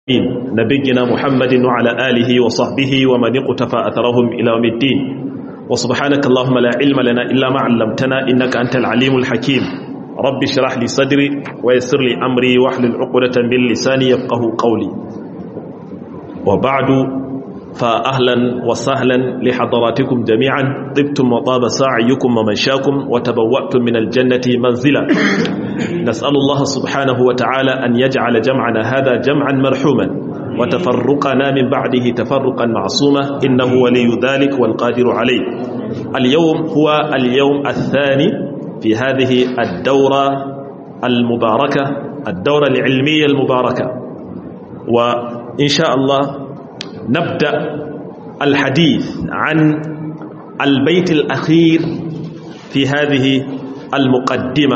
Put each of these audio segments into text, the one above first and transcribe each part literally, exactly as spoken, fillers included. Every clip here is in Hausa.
نبينا محمد وعلى آله وصحبه ومن اقتفى أثرهم إلى يوم الدين وسبحانك اللهم لا علم لنا إلا ما علمتنا إنك أنت العليم الحكيم رب اشرح لي صدري ويسر لي أمري واحلل عقدة من لساني يفقه قولي وبعد فأهلا وسهلا لحضراتكم جميعا طبتم وطاب سعيكم ومنشاكم وتبوأتم من الجنة منزلا نسأل الله سبحانه وتعالى أن يجعل جمعنا هذا جمعا مرحوما وتفرقنا من بعده تفرقا معصوما إنه ولي ذلك والقادر عليه. اليوم هو اليوم الثاني في هذه الدورة المباركة الدورة العلمية المباركة، وإن شاء الله نبدأ الحديث عن البيت الأخير في هذه المقدمة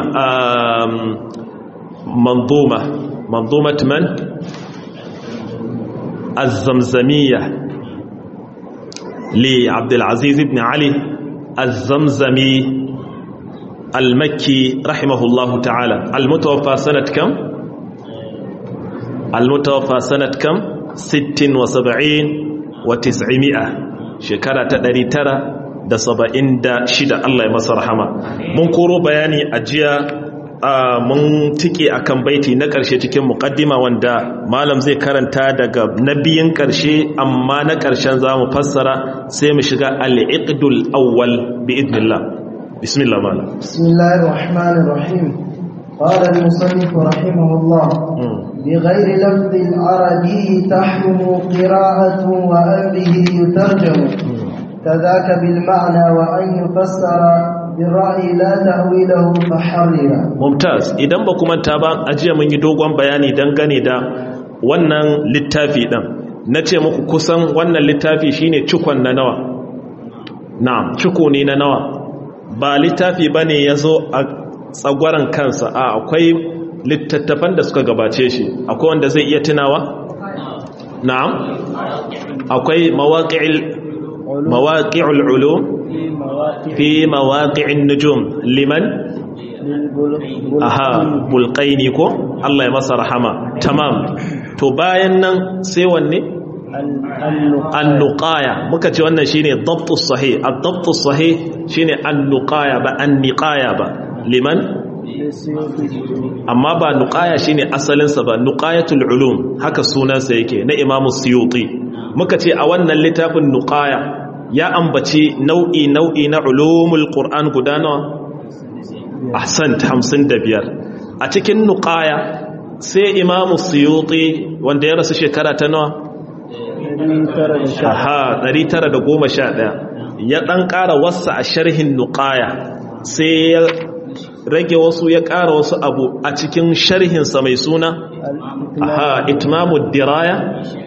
منظومة منظومة من؟ الزمزمية لعبد العزيز بن علي الزمزمي المكي رحمه الله تعالى، المتوفى سنة كم؟ المتوفى سنة كم؟ ست وسبعين وتسعمائة، شكرا تدري ترى da saba'in da shida. Allah ya masa rahama. Mun koro bayani a jiya, mun tike akan baiti na ƙarshe cikin muqaddima wanda malam zai karanta daga nabiyin ƙarshe, amma na ƙarshen zamu fassara sai mu shiga al-iqdul awwal bi idnillah. Bismillah malam. Bismillahir rahmanir rahim. Qala al-musannif rahimahullah بغير لفظ العربي تحرم قراءة وأمره يترجم كذاك بالمعنى وأن يفسر بالرأي لا تأويله فحرر. ممتاز. idan ba kuma ta ba ajiya mun yi dogon bayani dangane da wannan littafi din, nace muku kusan wannan littafi shine cikon na nawa? Na'am, ciko ne na nawa? Ba littafi bane yazo a tsagwaran kansa, a akwai littattafan da suka gabace shi. Akwai wanda zai iya tunawa? Na'am, akwai mawaqi'il مواقع العلوم في مواقع النجوم لمن aha bulqaini ko Allah ya masa rahama. Tamam, to bayan nan sai wanne? an-nuqaya. Muka ce wannan shine dabtus sahih. ad-dabtus sahih shine an-nuqaya ba an-niqaya ba. Liman? Amma ba nuqaya shine asalin sa ba, nuqayatul ulum haka sunansa yake, na Imam Suyuti. Muka ce a wannan littafin nuqaya ya ambaci nau'i nau'i na ulumul Qur'an guda nawa? Ahsant, hamsin da biyar. A cikin nuqaya sai Imam Suyuti wanda ya rasu shekara ta nawa? Aha, ɗari tara da goma sha ɗaya. Ya ɗan ƙara wasa a sharhin nuqaya, sai ya rage wasu ya ƙara wasu abu a cikin sharhinsa mai suna aha itmamud diraya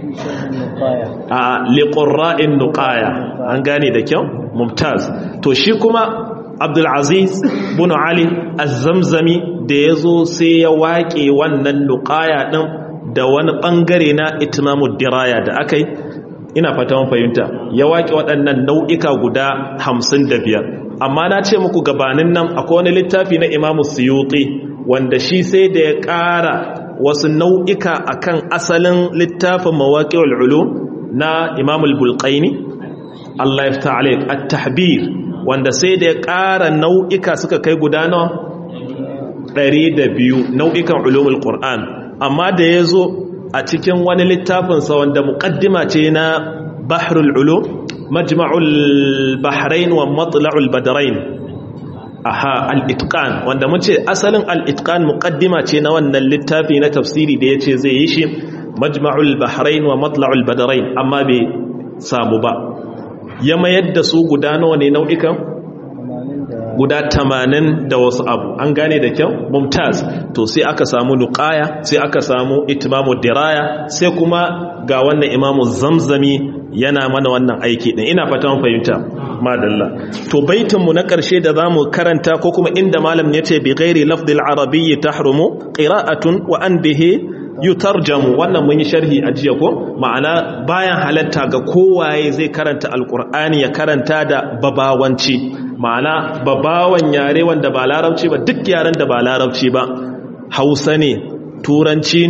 a liqurra'in nuqaya. An gane da kyau? Mumtaz. To shi kuma Abdul Aziz bin Ali Az-Zamzami da yazo sai ya waƙe wannan nuqaya din da wani bangare na itmamud diraya da akai, ina fata mun fahimta, ya waƙe waɗannan nau'ika guda hamsin da biyar. Amma na ce muku gabanin nan akwai wani littafi na Imam Suyuti wanda shi sai da ya ƙara wasu nau'ika akan asalin littafin Mawaqi'ul Ulum na Imam al-Bulqaini, Allah ya fita alaik, at-tahbir, wanda sai da ya ƙara nau'ika suka kai guda nawa? ɗari da biyu nau'ikan ulumul Qur'an. Amma da yazo a cikin wani littafinsa wanda muqaddima ce na Bahrul Ulum, Majma'ul Bahrain wa Matla'ul Badrain, aha al-Itqan, wanda mun ce asalin al-Itqan muqaddima ce na wannan littafi na tafsiri da yace zai yi shi Majma'ul Bahrain wa Matla'ul Badrain, amma bai samu ba. Ya mayar da su guda nawa ne nau'ikan? Guda tamanin da wasu abu. An gane da kyau? Mumtaz. To sai aka samu nuqaya, sai aka samu itmamu diraya, sai kuma ga wannan Imamu Zamzami yana mana wannan aiki din. Ina fata mun fahimta. Madalla. To baitin mu na ƙarshe da zamu karanta, ko kuma inda malam yace bi ghairi lafdil arabiyyi tahrumu qira'atun wa an bihi yutarjamu, wannan mun yi sharhi a jiya ko? Ma'ana bayan halatta ga kowaye zai karanta alqur'ani ya karanta da babawanci, ma'ana babawan yare wanda ba larabci ba, duk yaren da ba larabci ba, Hausa ne, Turanci ne,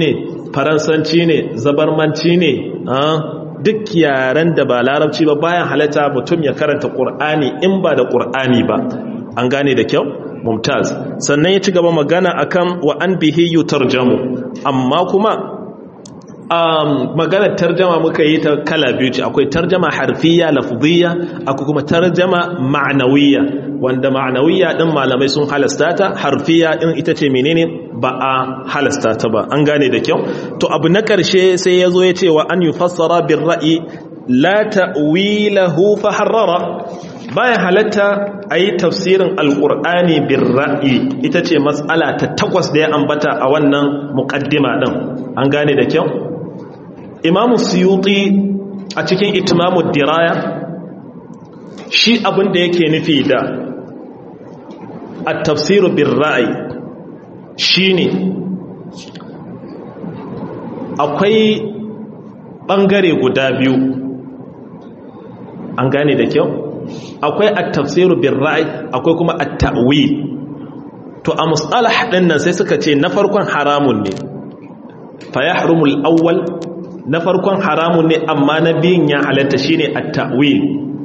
faransanci ne zabarmanci ne duk yaren da ba larabci ba bayan halatta mutum ya karanta ƙur'ani in ba da ƙur'ani ba an gane da kyau mumtaz sannan ya ci gaba magana akan wa an bihi yutarjamu amma kuma um, maganar tarjama muka yi ta kala biyu ce akwai tarjama harfiya lafziyya akwai kuma tarjama ma'nawiyya wanda ma'nawiyya din malamai sun halasta ta harfiya din ita ce menene ba a halasta ta ba an gane da kyau to abu na karshe sai yazo ya ce wa an yufassara bir ra'i la ta'wilahu fa harrara bayan halatta ayi tafsirin alqur'ani bir ra'i ita ce mas'ala ta takwas da ya ambata a wannan muqaddima din an gane da kyau imamu suyuti a cikin itimamu diraya shi abin da yake nufi da at-tafsiru bir ra'i shine akwai bangare guda biyu an gane da kyau akwai at-tafsiru bir ra'i akwai kuma at-ta'wil to a mustalah din nan sai suka ce na farkon haramun ne fa yahrumul awwal na farkon haramun ne amma na biyun ya halatta shine at-ta'wil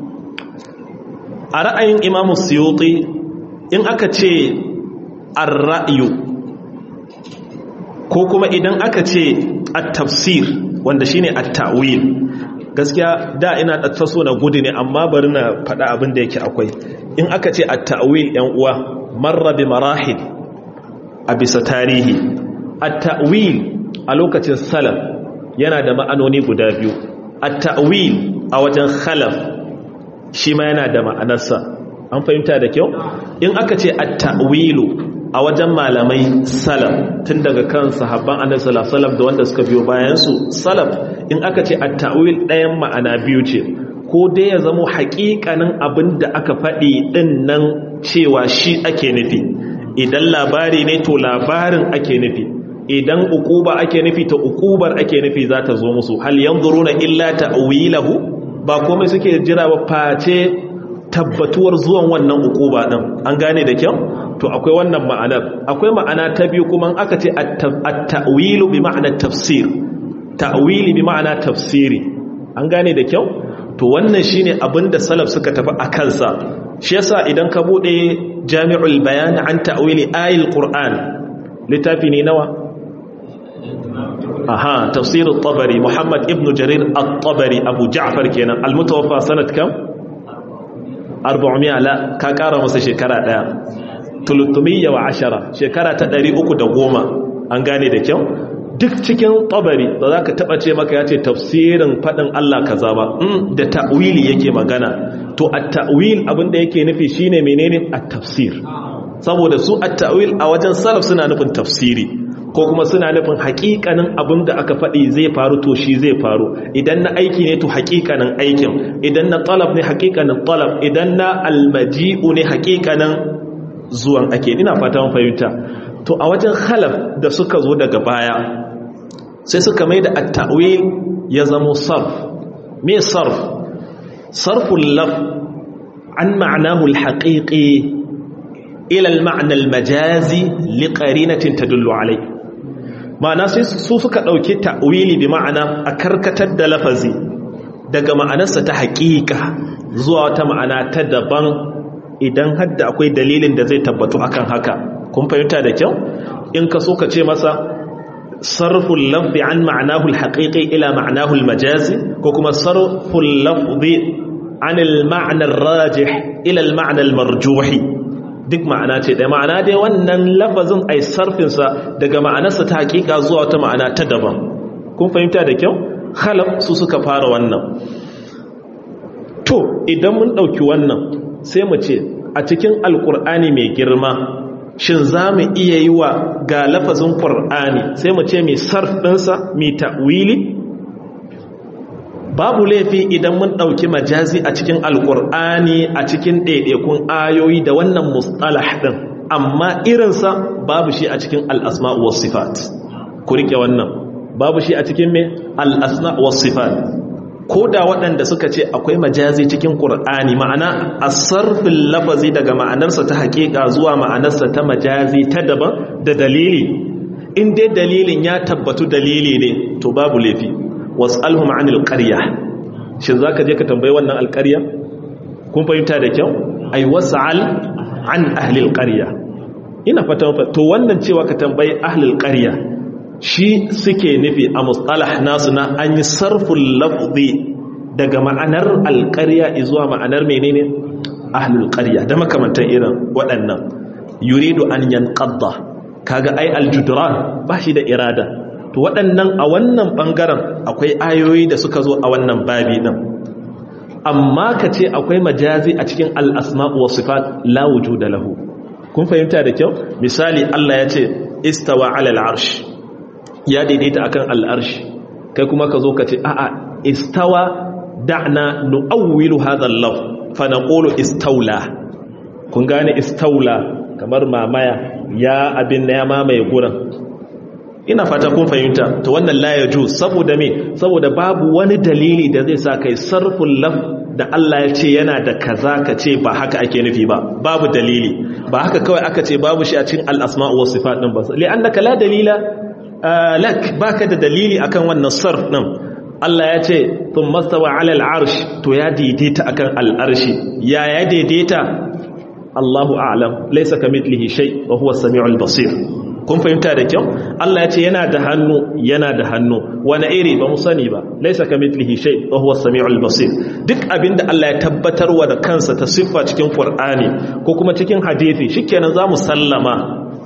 a ra'ayin Imam Suyuti in aka ce ar-ra'yu ko kuma idan aka ce at-tafsir wanda shine at-ta'wil gaskiya da ina da taso na gudu ne amma bari na faɗa abin da yake akwai in aka ce at-ta'wil yan uwa marra bi marahil a bisa tarihi at-ta'wil a lokacin salaf yana da ma'anoni guda biyu at-ta'wil a wajen khalaf shi ma yana da ma'anarsa an fahimta da kyau in aka ce at-ta'wilu a wajen malamai salaf tun daga kan sahabban annabi sallallahu alaihi wasallam da wanda suka biyo bayan su salaf in aka ce at-ta'wil ɗayan ma'ana biyu ce ko dai ya zamo haƙiƙanin abin da aka faɗi din nan cewa shi ake nufi idan labari ne to labarin ake nufi idan uquba ake nufi ta uqubar ake nufi za ta zo musu hal yanzuruna illa ta'wilahu ba komai suke jira ba face tabbatuwar zuwan wannan uquba din an gane da kyau to akwai wannan ma'anar akwai ma'ana ta biyu kuma aka ce at-ta'wilu bi ma'ana tafsir ta'wili bi ma'ana tafsiri an gane da kyau to wannan shine abinda salaf suka tafi a kansa shi yasa idan ka bude jami'ul bayan an ta'wili ayatul qur'an littafi ne nawa aha tafsir at-tabari muhammad ibn jarir at-tabari abu ja'far kenan al-mutawaffa sanat kam arba'umiyya la ka kara masa shekara daya tulutumiyya wa ashara shekara ta ɗari uku da goma an gane da kyau duk cikin tabari da za ka taɓa ce maka ya ce tafsirin faɗin Allah kaza ba da ta'wili yake magana to a ta'wil abinda yake nufi shine menene a tafsir saboda su a ta'wil a wajen salaf suna nufin tafsiri ko kuma suna nufin haƙiƙanin abinda aka faɗi zai faru to shi zai faru idan na aiki ne to haƙiƙanin aikin idan na talab ne haƙiƙanin talab idan na almaji'u ne haƙiƙanin zuwan ake ina fata mun fahimta to a wajen khalaf da suka zo daga baya sai suka mai da at-ta'wil ya zamo sarf me sarf sarful laf an ma'nahu al-haqiqi ila al-ma'na al-majazi li qarinatin tadullu alai ma'ana sai su suka dauki ta'wili bi ma'ana a karkatar da lafazi daga ma'anarsa ta haqiqa zuwa wata ma'ana ta daban idan hadda akwai dalilin da zai tabbatu akan haka kun fahimta da kyau in ka so ka ce masa sarful lafzi an ma'anahu al-haqiqi ila ma'anahu al-majazi ko kuma sarful lafzi an al-ma'na ar-rajih ila al-ma'na al-marjuh duk ma'ana ce da ma'ana dai wannan lafazin ai sarfin sa daga ma'anarsa ta haqiqa zuwa wata ma'ana ta daban kun fahimta da kyau khalaf su suka fara wannan to idan mun dauki wannan sai mu ce a cikin alkur'ani mai girma shin za mu iya yi wa ga lafazin ƙur'ani sai mu ce mai sarf ɗinsa mai ta'wili babu laifi idan mun ɗauki majazi a cikin alkur'ani a cikin ɗaiɗaikun ayoyi da wannan mustalah ɗin amma irinsa babu shi a cikin al'asma' was sifat ku riƙe wannan babu shi a cikin mai al'asma' was sifat ko da waɗanda suka ce akwai majazi cikin ƙur'ani ma'ana a sarfin lafazi daga ma'anarsa ta haƙiƙa zuwa ma'anarsa ta majazi ta daban da dalili in dai dalilin ya tabbatu dalili ne to babu laifi was'alhum 'anil qarya shin zaka je ka tambayi wannan alqarya kun fahimta da kyau ai was'al 'an ahli alqarya ina fata to wannan cewa ka tambayi ahli alqarya shi suke nufi a mustalah nasu na an yi sarful lafzi daga ma'anar alqarya zuwa ma'anar menene ahli alqarya da makamantan irin waɗannan yuridu an yanqadda kaga ai aljudran ba shi da irada to waɗannan a wannan ɓangaren akwai ayoyi da suka zo a wannan babi nan amma ka ce akwai majazi a cikin al'asma'u wa sifat la wujuda lahu kun fahimta da kyau misali Allah ya ce istawa ala al'arsh ya daidaita akan al'arsh kai kuma ka zo ka ce a'a istawa da'na nu'awwilu hadha al-lafz fa naqulu istawla kun gane istawla kamar mamaya ya abin da ya mamaye gurin ina fata kun fahimta to wannan la yaju saboda me saboda babu wani dalili da zai sa kai sarful laf da Allah ya ce yana da kaza ka ce ba haka ake nufi ba babu dalili ba haka kawai aka ce babu shi a cikin al-asma' wa sifat din ba li'annaka la dalila lak baka da dalili akan wannan sarf din Allah ya ce thumma stawa 'ala al-'arsh to ya daidaita akan al-arshi ya ya daidaita Allahu a'lam laysa kamithlihi shay wa huwa as-sami'ul basir kun fahimta da kyau Allah ya ce yana da hannu yana da hannu wani iri ba mu sani ba laysa kamithlihi shay wa huwa as-sami'ul basir duk abinda Allah ya tabbatarwa da kansa ta siffa cikin Qur'ani ko kuma cikin hadisi shikenan zamu sallama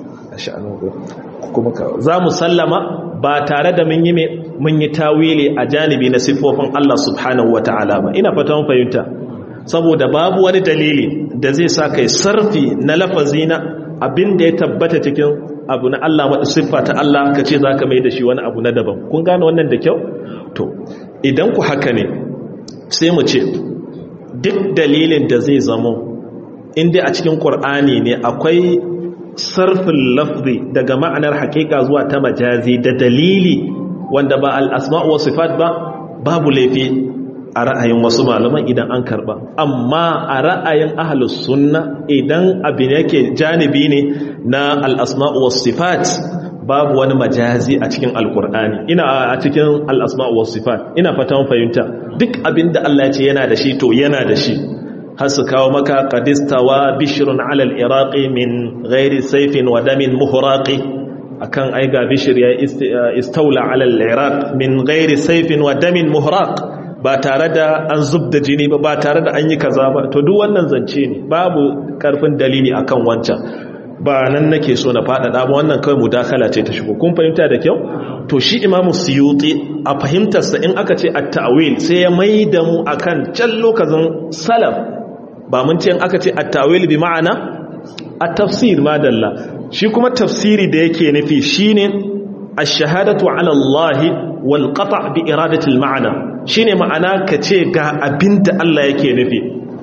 kuma zamu sallama ba tare da mun yi me mun yi tawili a janibi na siffofin Allah subhanahu wataala ba ina fata mun fahimta saboda babu wani dalili da zai sa kai sarfi na lafazi na abin da ya tabbata cikin abu na Allah wadda siffa ta Allah ka ce za ka mai da shi wani abu na daban kun gane wannan da kyau to idan ku haka ne sai mu ce duk dalilin da zai zamo inda a cikin Qur'ani ne akwai sarfin lafzi daga ma'anar hakika zuwa ta majazi da dalili wanda ba al-asma' wa sifat ba babu laifi a ra'ayin wasu malaman idan an karba amma a ra'ayin ahlus sunna idan abin yake janibi ne na al-asma'u was sifat babu wani majazi a cikin alqur'ani ina a cikin al-asma'u was sifat ina fatan fahimta duk abinda Allah ya ce yana da shi to yana da shi har su kawo maka qadistawa bishrun 'ala al-iraqi min ghairi sayfin wa damin muhraqi akan ai ga bishr ya istawla 'ala al-iraq min ghairi sayfin wa damin muhraq ba tare da an zub da jini ba ba tare da an yi kaza ba to duk wannan zance ne babu karfin dalili akan wancan ba nan nake so na faɗaɗa ba wannan kawai mudakala ce ta shigo kun fahimta da kyau to shi imamu suyuti a fahimtarsa in aka ce at-ta'wil sai ya maida mu akan can lokacin salaf ba mun ce in aka ce at-ta'wil bi ma'ana at-tafsir madalla shi kuma tafsiri da yake nufi shine ash-shahadatu 'ala Allah wal qata' bi iradati al-ma'na shine ma'ana kace ga abinda Allah yake nufi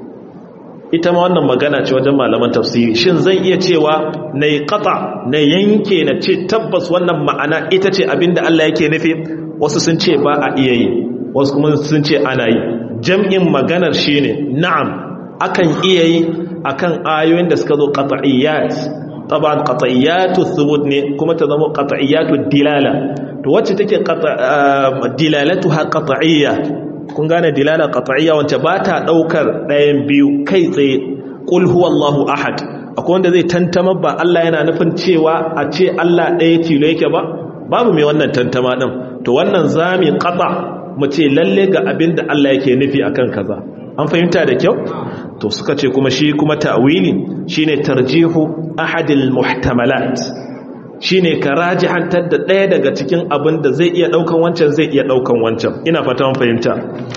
ita ma wannan magana ce wajen malaman tafsiri shin zan iya cewa nayi qata' na yanke na ce tabbas wannan ma'ana ita ce abinda Allah yake nufi wasu sun ce ba a iya yi wasu kuma sun ce ana yi jam'in maganar shine na'am akan iya yi akan ayoyin da suka zo qat'iyyat taban qat'iyyatu thubut ne kuma ta zama qat'iyyatu dilala to wacce take dilalatuha qat'iyya kun gane dilala qat'iyya wacce ba ta daukar ɗayan biyu kai tsaye qul huwallahu ahad akwai wanda zai tantama ba Allah yana nufin cewa a ce Allah ɗaya tilo yake ba babu mai wannan tantama din to wannan zami qata mu ce lalle ga abinda Allah yake nufi akan kaza an fahimta da kyau to suka ce kuma shi kuma ta'wili shine tarjihu ahadil muhtamalat shine ka rajihantar da ɗaya daga cikin abin da zai iya ɗaukan wancan zai iya ɗaukan wancan ina fata mun fahimta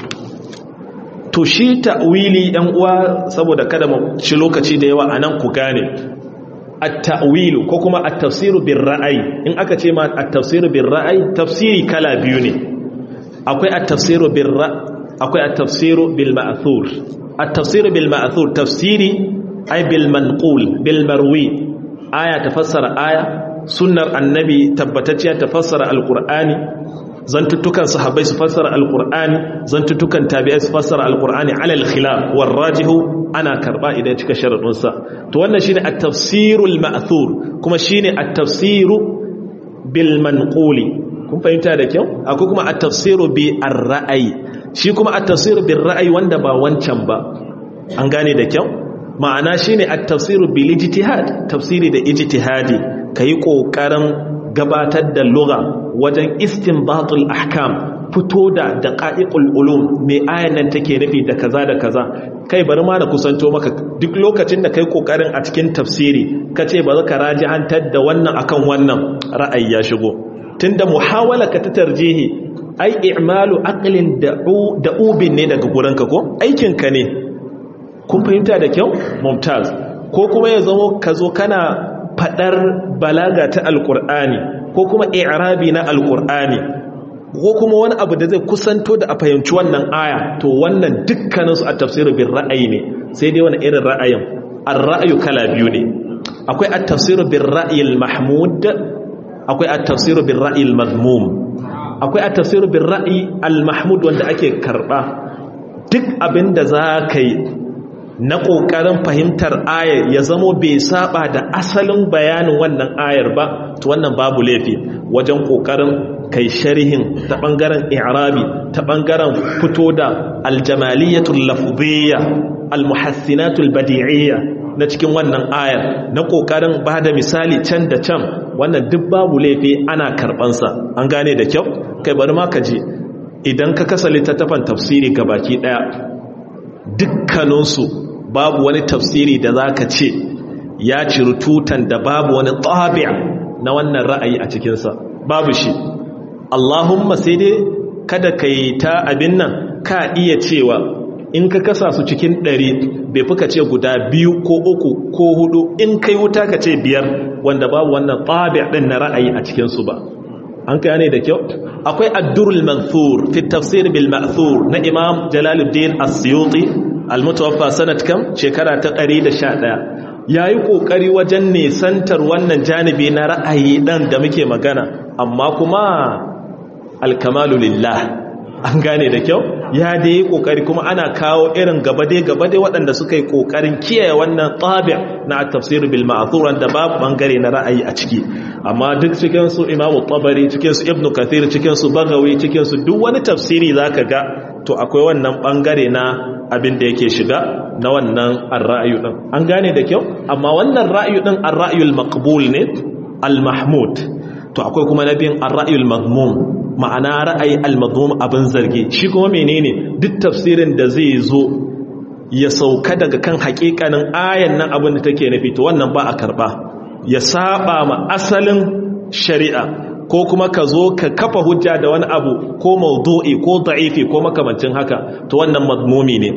to shi ta'wili ɗan uwa saboda kada mu ci lokaci da yawa anan ku gane at-ta'wilu ko kuma at-tafsiru bir ra'ayi in aka ce ma at-tafsiru bir ra'ayi tafsiri kala biyu ne akwai at-tafsiru bir akwai at-tafsiru bil ma'thur at-tafsiru bil ma'thur tafsiri ay bil manqul bil marwi aya tafassara aya sunnar annabi tabbatacciya ta fassara alqur'ani zantuttukan sahabbai su fassara alqur'ani zantuttukan tabi'ai su fassara alqur'ani ala al-khilaf war rajihu ana karba idan cika sharadun sa to wannan shine at-tafsirul ma'thur kuma shine at-tafsiru bil manquli kun fahimta da kyau akwai kuma at-tafsiru bi ar-ra'yi shi kuma at-tafsiru bil ra'yi wanda ba wancan ba an gane da kyau ma'ana shine at-tafsiru bil ijtihad tafsiri da ijtihadi kai kokarin gabatar da lugha wajen istinbatul ahkam fito da daqa'iqul ulum me ayan nan take nufi da kaza da kaza kai bari ma na kusanto maka duk lokacin da kai kokarin a cikin tafsiri kace ba za ka rajihantar da wannan akan wannan ra'ayi ya shigo tunda muhawala ka ta tarjihi ai i'malu aqlin da'u da'ubin ne daga gurinka ko aikin ka ne kun fahimta da kyau mumtaz ko kuma ya zama ka zo kana fadar balaga ta alqur'ani ko kuma i'rabi na alqur'ani ko kuma wani abu da zai kusanto da a fahimci wannan aya to wannan dukkaninsu a tafsiru bin ra'ayi ne sai dai wani irin ra'ayin ar-ra'yu kala biyu ne akwai at-tafsiru bin ra'yi al-mahmud akwai at-tafsiru bin ra'yi al-madhmum akwai at-tafsiru bin ra'yi al-mahmud wanda ake karba duk abinda za ka yi na ƙoƙarin fahimtar ayar ya zamo bai saba da asalin bayanin wannan ayar ba to wannan babu laifi wajen ƙoƙarin kai sharhin ta ɓangaren i'rabi ta ɓangaren fito da aljamaliyatul lafziyya almuhassinatul badi'iyya na cikin wannan ayar na ƙoƙarin ba da misali can da can wannan duk babu laifi ana karɓansa an gane da kyau kai bari ma ka ji idan ka kasa littattafan tafsiri gabaki ɗaya dukkaninsu babu wani tafsiri da za ka ce ya ciri tutan da babu wani tabi'a na wannan ra'ayi a cikinsa babu shi Allahumma sai dai kada ka yi ta abin nan ka iya cewa in ka kasa su cikin ɗari bai fi ka ce guda biyu ko uku ko hudu in kai wuta ka ce biyar wanda babu wannan tabi'a ɗin na ra'ayi a cikinsu ba an kai ne da kyau akwai addurul manthur fi tafsir bil ma'thur na imam jalaluddin as-suyuti al-mutawaffa sanat kam shekara ta ɗari da sha ɗaya yayi kokari wajen nesantar wannan janibi na ra'ayi dan da muke magana amma kuma al-kamalu lillah an gane da kyau ya da yi kokari kuma ana kawo irin gabade gabade waɗanda suka yi kokarin kiyaye wannan tabi' na tafsir bil ma'thur da babu bangare na ra'ayi a ciki amma duk cikin su Imam Tabari cikin su Ibn Kathir cikin su Baghawi cikin su duk wani tafsiri zaka ga to akwai wannan bangare na abin da yake shiga na wannan ar-ra'yu din an gane da kyau amma wannan ra'yu din ar-ra'yul maqbul ne al-mahmud to akwai kuma nabiyin ar-ra'yul madhmum ma'ana ra'ayi al-madhmum abin zargi shi kuma menene duk tafsirin da zai zo ya sauka daga kan hakikanin ayan nan abin da take nufi to wannan ba a karba ya saba ma asalin shari'a ko kuma ka zo ka kafa hujja da wani abu ko maudu'i ko da'ifi ko makamancin haka to wannan madmumi ne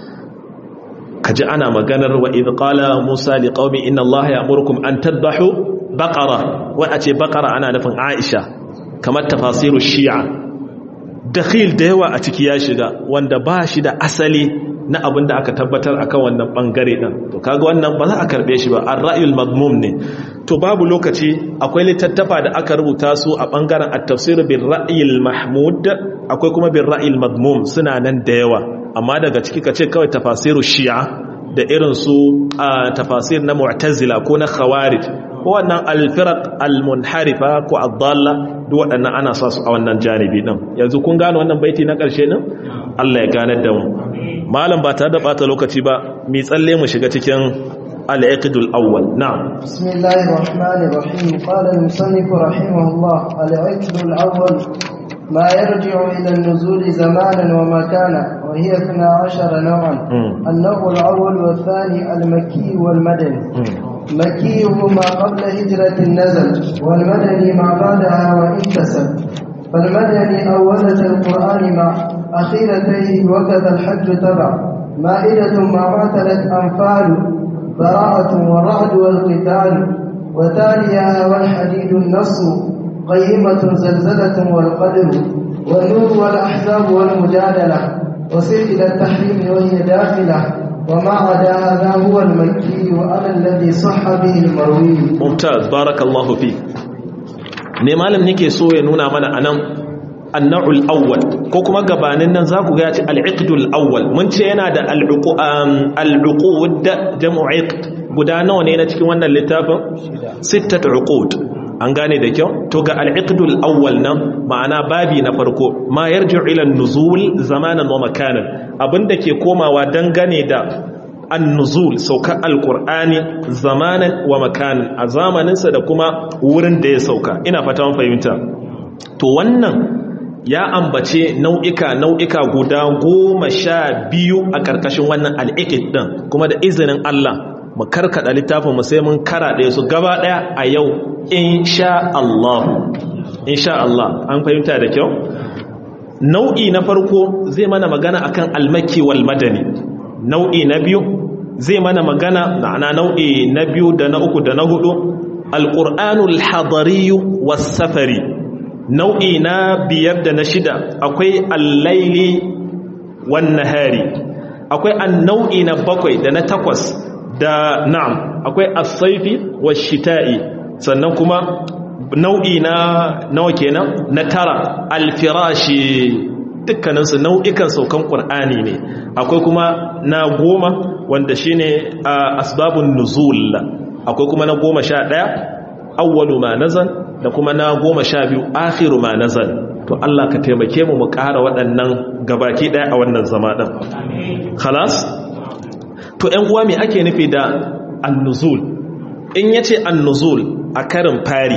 kaji ana maganar wa idh qala musa liqaumi inna allaha ya'murukum an tadbahu baqara wa ace baqara ana nufin aisha kamar tafasiru shi'a dakhil da yawa a ciki ya shiga wanda ba shi da asali na abin da aka tabbatar akan wannan bangare din to kaga wannan ba za a karbe shi ba ar-ra'yul madmum ne to babu lokaci akwai littattafa da aka rubuta su a bangaren at-tafsir bil ra'yil mahmud akwai kuma bil ra'yil madmum suna nan da yawa amma daga ciki kace kawai tafasiru shi'a da irin su tafasir na mu'tazila ko na khawarij ko wannan al-firaq al-munharifa ko ad-dalla duk waɗannan ana sa su a wannan janibi din yanzu kun gane wannan baiti na ƙarshe din Allah ya ganar da mu malam ba tare da bata lokaci ba mi tsalle mu shiga cikin al-iqdul awwal na'am bismillahir rahmanir rahim qala al-musannif rahimahullah al-iqdul awwal ما يرجع إلى النزول زمانا ومكانا وهي اثنا عشر نوعا النوع الأول والثاني المكي والمدني مكي ما قبل هجرة النزل والمدني ما بعدها وانتسب فالمدني أولة القرآن مع أخيرتيه وكذا الحج تبع مائدة ما معتلت أنفال براءة والرعد والقتال وتاليها والحديد النصر قيمة زلزلة والقدر والنور والأحزاب والمجادلة وسجل التحريم وهي داخلة وما عدا هذا هو المكي وأنا الذي صح به المروي ممتاز بارك الله فيك ne malam nake so ya nuna mana anan anna'ul awwal ko kuma gabanin nan zaku ga ya ce al-iqdul awwal mun ce yana da al-uqud jam'u iqd guda nawa ne na cikin wannan littafin sittat uqud an gane da kyau to ga al-iqdul awwal nan ma'ana babi na farko ma yarji'u ila an-nuzul zamanan wa makanan abinda ke komawa dangane da an-nuzul saukar al-qur'ani zamanan wa makanan a zamanin sa da kuma wurin da ya sauka ina fata mun fahimta to wannan ya ambace nau'ika nau'ika guda goma sha biyu a ƙarƙashin wannan al-iqd din kuma da izinin Allah mu karkada littafin mu sai mun karaɗe su gaba ɗaya a yau insha Allah insha Allah an fahimta da kyau nau'i na farko zai mana magana akan al-makki wal madani nau'i na biyu zai mana magana ma'ana nau'i na biyu da na uku da na hudu al-qur'anul hadari was safari nau'i na biyar da na shida akwai al-laili wan nahari akwai an-nau'i na bakwai da na takwas da na'am akwai as-sayfi wash-shita'i sannan kuma nau'i na nawa kenan na tara al-firashi dukkanin su nau'ikan saukan qur'ani ne akwai kuma na goma wanda shine asbabun nuzul akwai kuma na goma sha ɗaya awwalu ma nazal da kuma na goma sha biyu akhiru ma nazal to Allah ka taimake mu mu ƙara waɗannan gabaki ɗaya a wannan zama din khalas to ‘yan uwa mai ake nufi da annuzul in ya ce annuzul a karin fari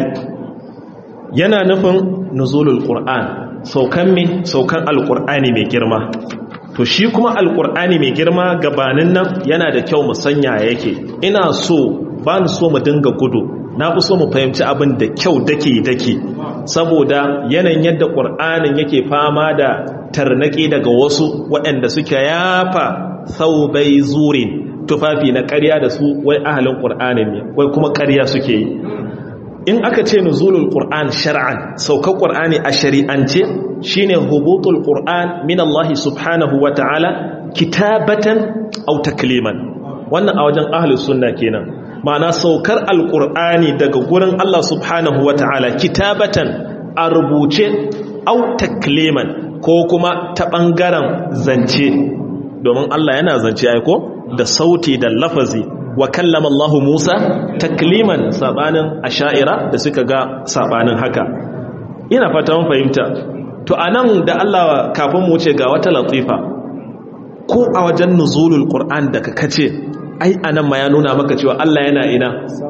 yana nufin nuzulul ƙur'an saukan mai saukan alƙur'ani mai girma to shi kuma alƙur'ani mai girma gabanin nan yana da kyau musanya yake ina so ba ni so mu dinga gudu na fi so mu fahimci abin da kyau dake-dake saboda yanayin yadda ƙur'anin yake fama da tarnaƙi daga wasu waɗanda suka yafa saubai zurin tufafi na ƙarya da su wai ahalin ƙur'anin ne wai kuma ƙarya suke yi in aka ce nuzulul ƙur'an shar'an saukar ƙur'ani a shari'ance shine hubutul ƙur'an min Allah subhanahu wa ta'ala kitabatan aw takliman wannan a wajen ahlus sunna kenan ma'ana saukar alƙur'ani daga gurin Allah subhanahu wa ta'ala kitabatan a rubuce aw takliman ko kuma ta ɓangaren zance domin Allah yana zance aiko da sauti da lafazi wa kallama Allah Musa takliman sabanin asha'ira da suka ga sabanin haka ina fata mun fahimta to anan da Allah kafin mu ce ga wata latifa ko a wajen nuzulul Qur'an da kace ai anan ma ya nuna maka cewa Allah yana ina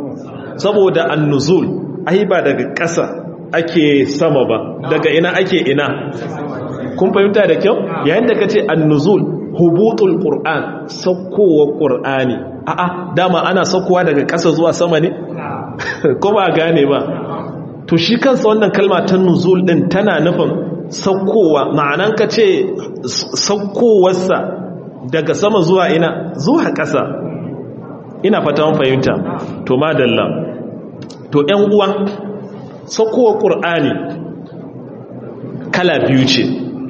saboda an-nuzul ai ba daga ƙasa ake sama ba daga ina ake ina kun fahimta da kyau yayin da kace an-nuzul hubutul qur'an saukowa qur'ani a'a dama ana saukowa daga ƙasa zuwa sama ne ko ba gane ba to shi kansa wannan kalma ta nuzul din tana nufin saukowa ma'anan kace saukowarsa daga sama zuwa ina zuwa ƙasa ina fata mun fahimta to madalla to ƴan uwa saukowar qur'ani kala biyu ce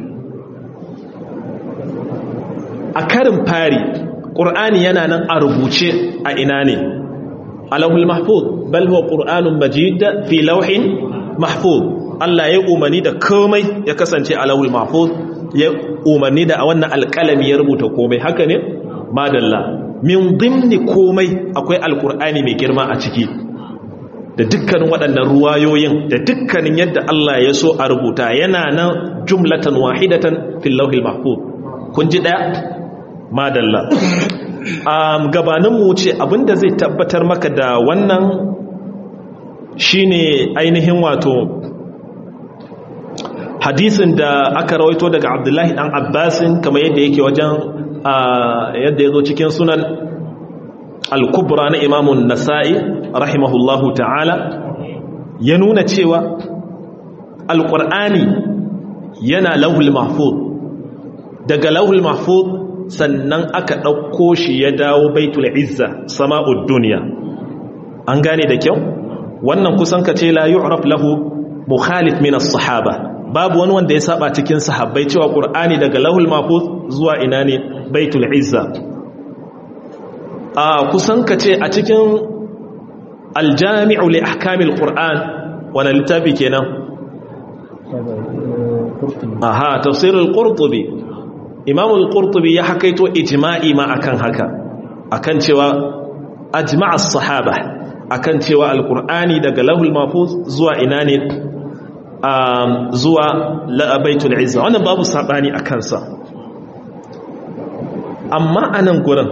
a karin fari ƙur'ani yana nan a rubuce a ina ne alawul mahfuz bal huwa qur'anun majid fi lawhin mahfuz Allah ya umarni da komai ya kasance alawul mahfuz ya umarni da wannan alƙalami ya rubuta komai haka ne madalla min dimni komai akwai alƙur'ani mai girma a ciki da dukkanin waɗannan ruwayoyin da dukkanin yadda Allah ya so a rubuta yana nan jumlatan wahidatan fil lawhil mahfuz kun ji daya madalla um, gabaninmu ce abinda zai tabbatar maka da wannan shine ainihin wato hadisin da aka rawaito daga Abdullahi dan Abbasin kamar yadda yake wajen uh, yadda yazo cikin sunan al-kubra na Imam an-Nasa'i rahimahullahu ta'ala ya nuna cewa al-Qur'ani yana lawhul mahfuz daga lawhul mahfuz sannan aka ɗauko shi ya dawo baitul izza sama'ud duniya an gane da kyau wannan kusan ka ce la yu'raf lahu mukhalif min as-sahaba babu wani wanda ya saba cikin sahabbai cewa qur'ani daga lahul mahfuz zuwa ina ne baitul izza a kusan ka ce a cikin al-jami'u li ahkamil qur'an wala littafi kenan aha tafsirul qurtubi imam al-qurtubi ya hakaito ijma'i ma akan haka akan cewa ajma'a as-sahaba akan cewa alkur'ani daga lahul mahfuz zuwa ina ne zuwa baitul izza wannan babu sabani a kansa amma anan gurin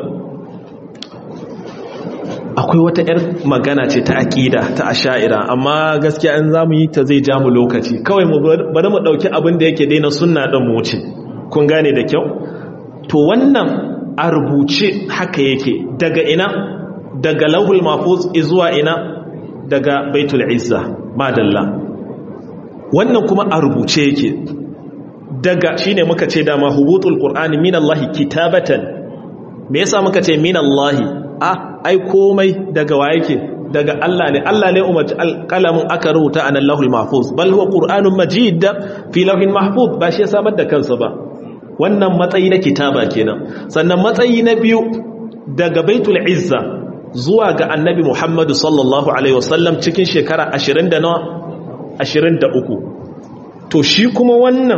akwai wata yar magana ce ta aqida ta asha'ira amma gaskiya an zamu yi ta zai ja mu lokaci kawai mu bari mu dauki abin da yake daina sunna din mu wuce kun gane da kyau to wannan a rubuce haka yake daga ina daga lauhul mahfuz zuwa ina daga baitul izza madalla wannan kuma a rubuce yake daga shine muka ce da mahubutul qur'ani minallahi kitabatan me yasa muka ce minallahi ah ai komai daga wa yake daga Allah ne Allah ne umarci alqalamin aka rubuta an Allahul mahfuz bal huwa qur'anun majid fi lawhin mahfuz ba shi ya samar da kansa ba wannan matsayi na kitaba kenan sannan matsayi na biyu daga baitul izza zuwa ga annabi Muhammad sallallahu alaihi wasallam cikin shekara ashirin da nawa ashirin da uku to shi kuma wannan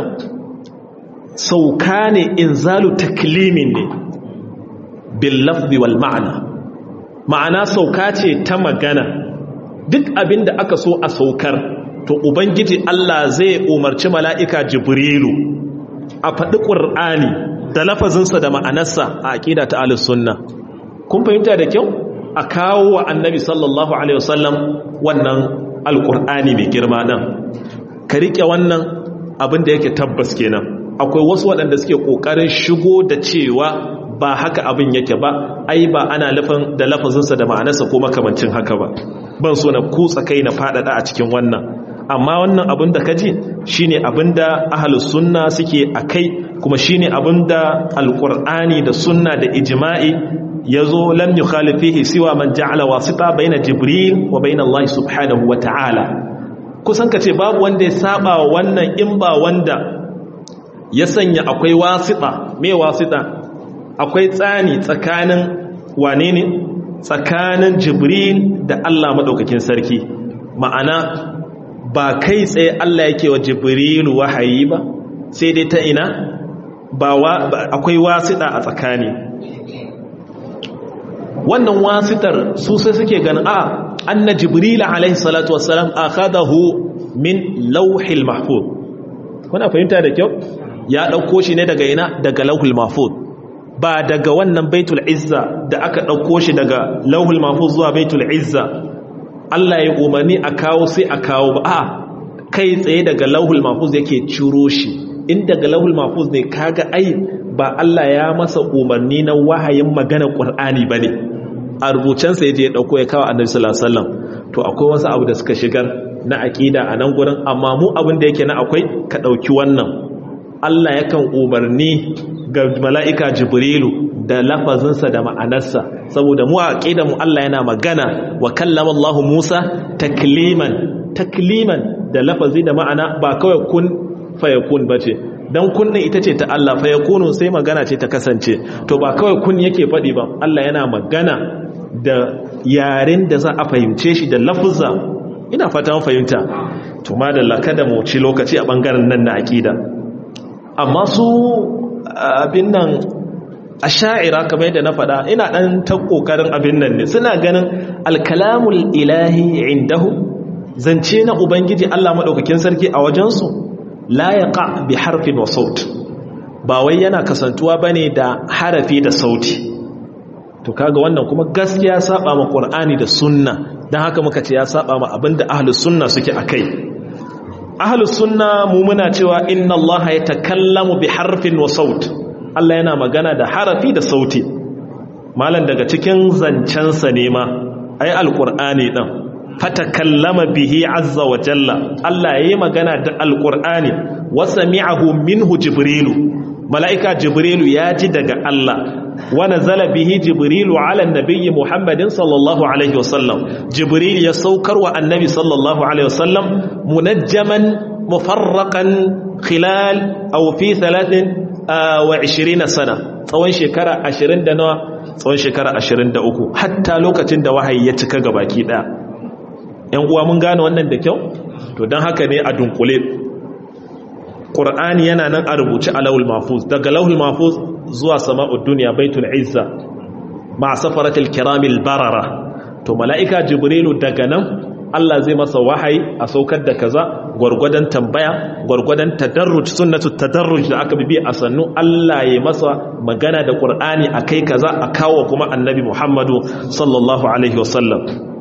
sauka ne inzalu taklimin ne bil lafzi wal ma'ana ma'ana sauka ce ta magana duk abinda aka so a saukar to ubangiji Allah zai umarci mala'ika jibrilu a faɗi ƙur'ani da lafazinsa da ma'anarsa a aƙida ta ahlus sunna kun fahimta da kyau a kawo wa annabi sallallahu alaihi wasallam wannan alƙur'ani mai girma nan ka riƙe wannan abin da yake tabbas kenan akwai wasu waɗanda suke ƙoƙarin shigo da cewa ba haka abin yake ba ai ba ana lafin da lafazinsa da ma'anarsa ko makamancin haka ba ban so na kutsa kai na faɗaɗa a cikin wannan amma wannan abin da kaji shine abin da ahlus sunna suke akai kuma shine abin da alqur'ani da sunna da ijma'i yazo lam yukhalifihi siwa man ja'ala wasita baina jibril wa baina Allah subhanahu wa ta'ala kusan kace babu wanda ya saba wannan in ba wanda ya sanya akwai wasita me wasita akwai tsani tsakanin wane ne tsakanin jibril da Allah madaukakin sarki ma'ana ba kai tsaye Allah yake wa jibrilu wahayi ba sai dai ta ina ba akwai wasita a tsakani wannan wasitar su sai suke ganin a anna jibril alaihi salatu wassalam akhadahu min lawhil mahfuz kuna fahimta da kyau ya dauko shi ne daga ina daga lawhil mahfuz ba daga wannan baitul izza da aka dauko shi daga lawhil mahfuz zuwa baitul izza Allah ya umarni a kawo sai a kawo ba a kai tsaye daga lauhul mahfuz yake ciro shi in daga lauhul mahfuz ne kaga ai ba Allah ya masa umarni na wahayin magana Qur'ani bane a rubucen sa yaje ya dauko ya kawo Annabi sallallahu alaihi wasallam to akwai wasu abu da suka shigar na aqida a nan gurin amma mu abin da yake na akwai ka dauki wannan Allah yakan umarni ga mala'ika Jibrilu da lafazinsa da ma'anarsa saboda mu a aqida mu Allah yana magana wa kallama Allah Musa takliman takliman da lafazi da ma'ana ba kawai kun fayakun bace dan kun din ita ce ta Allah fayakunu sai magana ce ta kasance to ba kawai kun yake fadi ba Allah yana magana da yaren da za a fahimce shi da lafuzza ina fatan fahimta to madalla kada mu ci lokaci a bangaren nan na aqida amma su abin nan a sha'ira kamar yadda na faɗa ina ɗan ta ƙoƙarin abin nan ne suna ganin alkalamul ilahi indahu zance na ubangiji Allah maɗaukakin sarki a wajensu la yaqa bi harfin wa saut ba wai yana kasantuwa bane da harafi da sauti to kaga wannan kuma gaskiya saba ma Qur'ani da sunna dan haka muka ce ya saba ma abinda ahlus sunna suke akai ahlus sunna mu muna cewa inna Allah yatakallamu bi harfin wa saut Allah yana magana da harafi da sauti malan daga cikin zancensa ne ma ai alqur'ani din fatakallama bihi azza wa jalla Allah yayi magana da alqur'ani wa sami'ahu minhu jibrilu malaika jibrilu ya ji daga Allah wa nazala bihi jibrilu ala nabiyyi muhammadin sallallahu alaihi wasallam jibril ya saukar wa annabi sallallahu alaihi wasallam munajjaman mufarraqan khilal aw fi thalathin wa ishirina sana tsawon shekara ashirin da nawa tsawon shekara ashirin da uku hatta lokacin da wahayi ya cika gabaki daya yan uwa mun gane wannan da kyau to dan haka ne a dunkule Qur'ani yana nan a rubuce a lawhul mahfuz daga lawhul mahfuz zuwa sama'ud dunya baitul izza ma safaratil kiramil barara to mala'ika jibrilu daga nan Allah zai masa wahayi a saukar da kaza gwargwadon tambaya gwargwadon tadarruj sunnatu tadarruj da aka bibi a sannu Allah ya masa magana da Qur'ani akai kaza a kawo kuma annabi Muhammadu sallallahu alaihi wasallam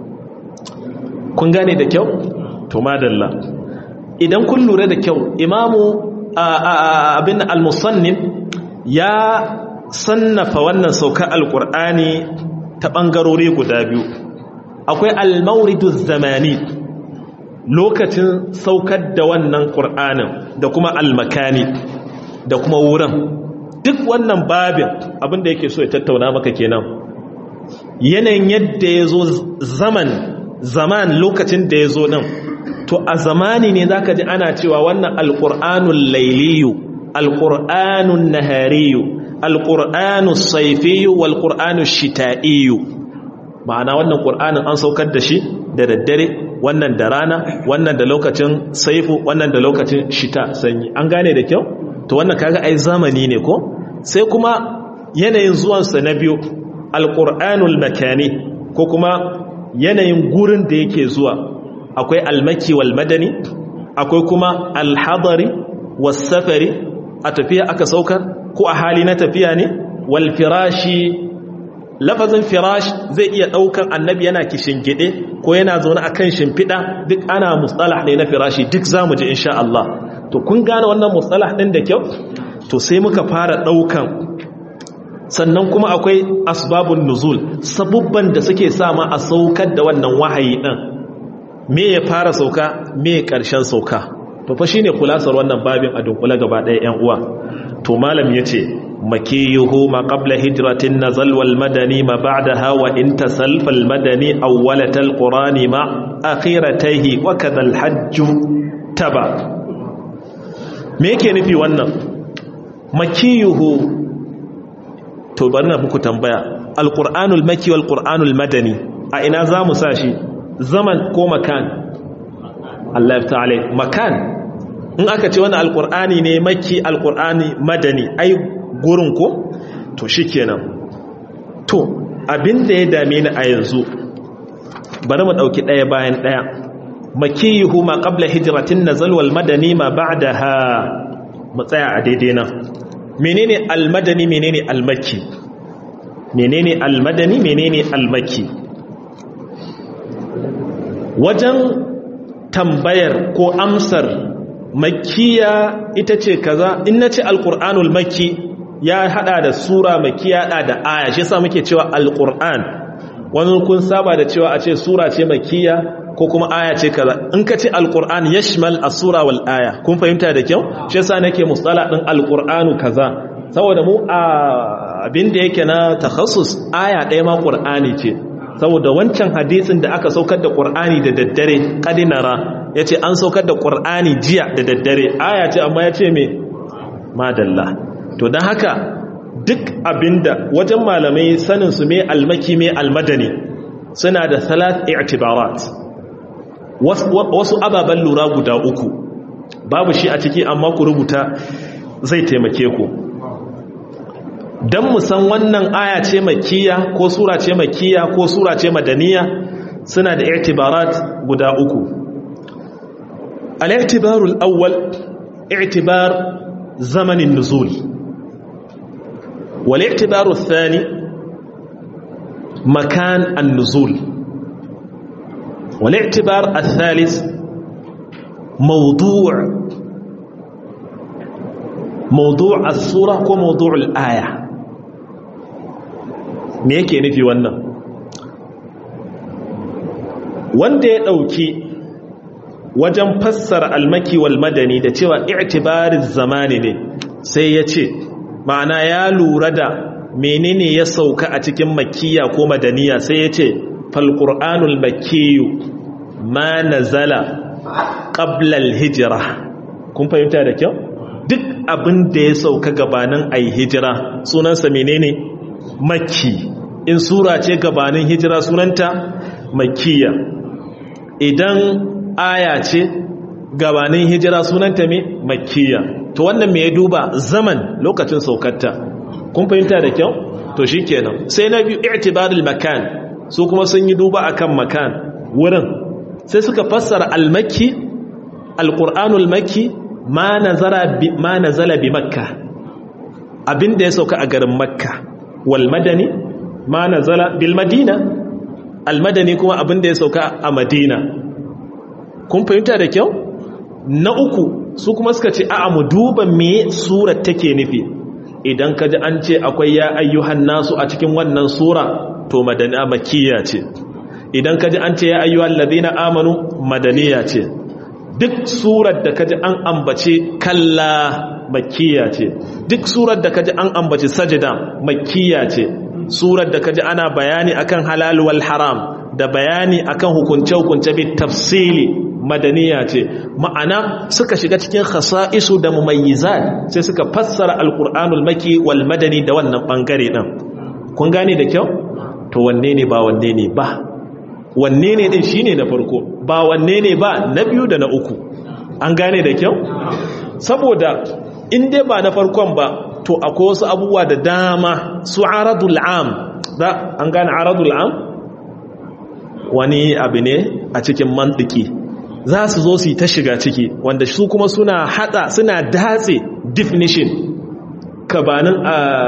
kun gane da kyau to madalla idan kun lura da kyau imamu abin al-musannif ya sannafa wannan saukar al-Qur'ani ta bangarori guda biyu akwai al-mawridu zamani lokacin saukar da wannan Qur'anin da kuma al-makani da kuma wurin duk wannan babin abinda yake so ya tattauna maka kenan yanayin yadda ya zo zaman zaman lokacin da ya zo nan to a zamani ne zaka ji ana cewa wannan al-Qur'anul layliyu al-Qur'anun nahariyu al-Qur'anus sayfiyu wal-Qur'anush shita'iyu ma'ana wannan ƙur'anin an saukar da shi da daddare wannan da rana wannan da lokacin saifu wannan da lokacin shita sanyi an gane da kyau to wannan kaga ai zamani ne ko sai kuma yanayin zuwansa na biyu alƙur'anul makani ko kuma yanayin gurin da yake zuwa akwai almaki wal madani akwai kuma alhadari was safari a tafiya aka saukar ko a hali na tafiya ne wal firashi lafazin firash zai iya daukan annabi yana kishingide ko yana zaune akan shimfida duk ana mustalah ne na firashi duk zamu ji insha Allah to kun gane wannan mustalah din da kyau to sai muka fara daukan sannan kuma akwai asbabun nuzul sabubban da suke sa ma a saukar da wannan wahayi din me ya fara sauka me karshen sauka to fa shine kulasar wannan babin a dunkule gaba ɗaya ƴan uwa to malam yace مكيه ما قبل هجرة النزل والمدني ما بعدها وإن تسلف المدني أولة القرآن مع أخيرتيه وكذا الحج تبع ميكي نفي وانا مكيه تبرنا بكو تنبيا القرآن المكي والقرآن المدني أين ذا مساشي زمن كو مكان الله يفتح عليك مكان in aka ce wannan alqur'ani ne makki alqur'ani madani ai gurin ko to shikenan to abinda ya dame ni a yanzu bari mu dauki daya bayan daya makiyuhu ma qabla hijratin nazal wal madani ma ba'daha mu tsaya a daidai nan menene almadani menene almakki menene almadani menene almakki wajen tambayar ko amsar makkiya ita ce kaza in nace alqur'anul makki ya hada da sura makkiya hada da aya shi yasa muke cewa alqur'an wani kun saba da cewa a ce sura ce makkiya ko kuma aya ce kaza in ka ce alqur'an yashmal as-sura wal aya kun fahimta da kyau shi yasa nake musala din alqur'anu kaza saboda mu abin da yake na takhassus aya ɗaya ma qur'ani ce saboda wancan hadisin da aka saukar da qur'ani da daddare kadinara yace an saukar da qur'ani jiya da daddare aya ce amma yace me madalla to dan haka duk abinda wajen malamai sanin su me almaki me almadani suna da salat i'tibarat wasu ababan lura guda uku babu shi a ciki amma ku rubuta zai taimake ku dan mu san wannan aya ce makkiya ko sura ce makkiya ko sura ce madaniya suna da i'tibarat guda uku al-i'tibarul awwal i'tibar zamanin nuzul wal-i'tibaru ath-thani makan an-nuzul wal-i'tibar ath-thalith mawdu' mawdu' as-sura ko mawdu' al-aya me yake nufi wannan wanda ya dauki wajen fassara almaki wal madani da cewa i'tibarin zamani ne sai ya ce ma'ana ya lura da menene ya sauka a cikin makkiya ko madaniya sai ya ce fal qur'anul makkiyu ma nazala qabla al hijra kun fahimta da kyau duk abin da ya sauka gabanin ayi hijira sunansa menene makki in sura ce gabanin hijira sunanta makkiya idan aya ce gabanin hijira sunanta me makkiya to wannan me ya duba zaman lokacin saukarta kun fahimta da kyau to shikenan sai na biyu i'tibarul makan su kuma sun yi duba akan makan wurin sai suka fassara al-makki al-qur'anul makki ma nazara bi ma nazala bi makka abinda ya sauka a garin makka wal madani ma nazala bil madina al-madani kuma abinda ya sauka a madina kun fahimta da kyau na uku su kuma suka ce a'a mu duba me surar take nufi idan ka ji an ce akwai ya ayyuhan nasu a cikin wannan sura to madana makiyya ce idan ka ji an ce ya ayyuhan ladina amanu madaniya ce duk surar da ka ji an ambace kalla makiyya ce duk surar da ka ji an ambace sajda makiyya ce surar da ka ji ana bayani akan halal wal haram da bayani akan hukunce-hukunce bi tafsili madaniya ce ma'ana suka shiga cikin khasa'isu da mumayyizat sai suka fassara alqur'anul maki wal madani da wannan bangare din kun gane da kyau to wanne ne ba wanne ne ba wanne ne din shine na farko ba wanne ne ba na biyu da na uku an gane da kyau saboda in dai ba na farkon ba to akwai wasu abubuwa da dama su aradul am da an gane aradul am wani abu ne a cikin mantiki za su zo su yi ta shiga ciki wanda su kuma suna hada suna datse definition kabanin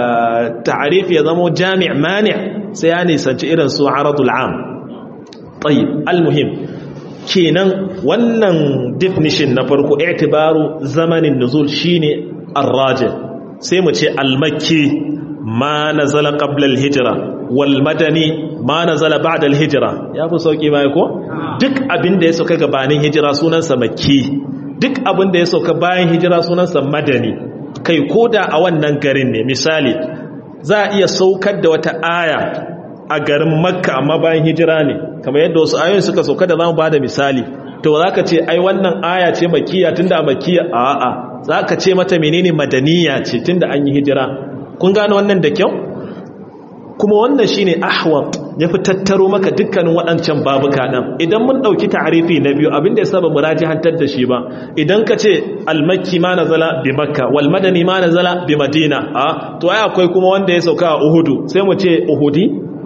a ta'arif ya zama jami' mani' sai ya nisanci irin su aradul am tayyib almuhim kenan wannan definition na farko i'tibaru zamanin nuzul shine ar-rajih sai mu ce al-makki ma nazala qabla al-hijra wal madani ma nazala ba'da al-hijra ya fi sauki bai ko duk abin da ya sauka gabanin hijira sunansa makki duk abin da ya sauka bayan hijira sunansa madani kai koda a wannan garin ne misali za a iya saukar da wata aya a garin makka amma bayan hijira ne kamar yadda wasu ayoyin suka sauka da zamu bada misali to za ka ce ai wannan aya ce makkiya tunda a makkiya a'a za ka ce mata menene madaniya ce tunda an yi hijira kun gane wannan da kyau kuma wannan shine ahwat yafi tattaro maka dukkanin waɗancan babuka ɗan idan mun ɗauki ta'arifi na biyu abinda ya saba murajihantar da shi ba idan ka ce almakki ma nazala bi makka wal madani ma nazala bi madina a to ai akwai kuma wanda ya sauka a uhudu sai mu ce uhudi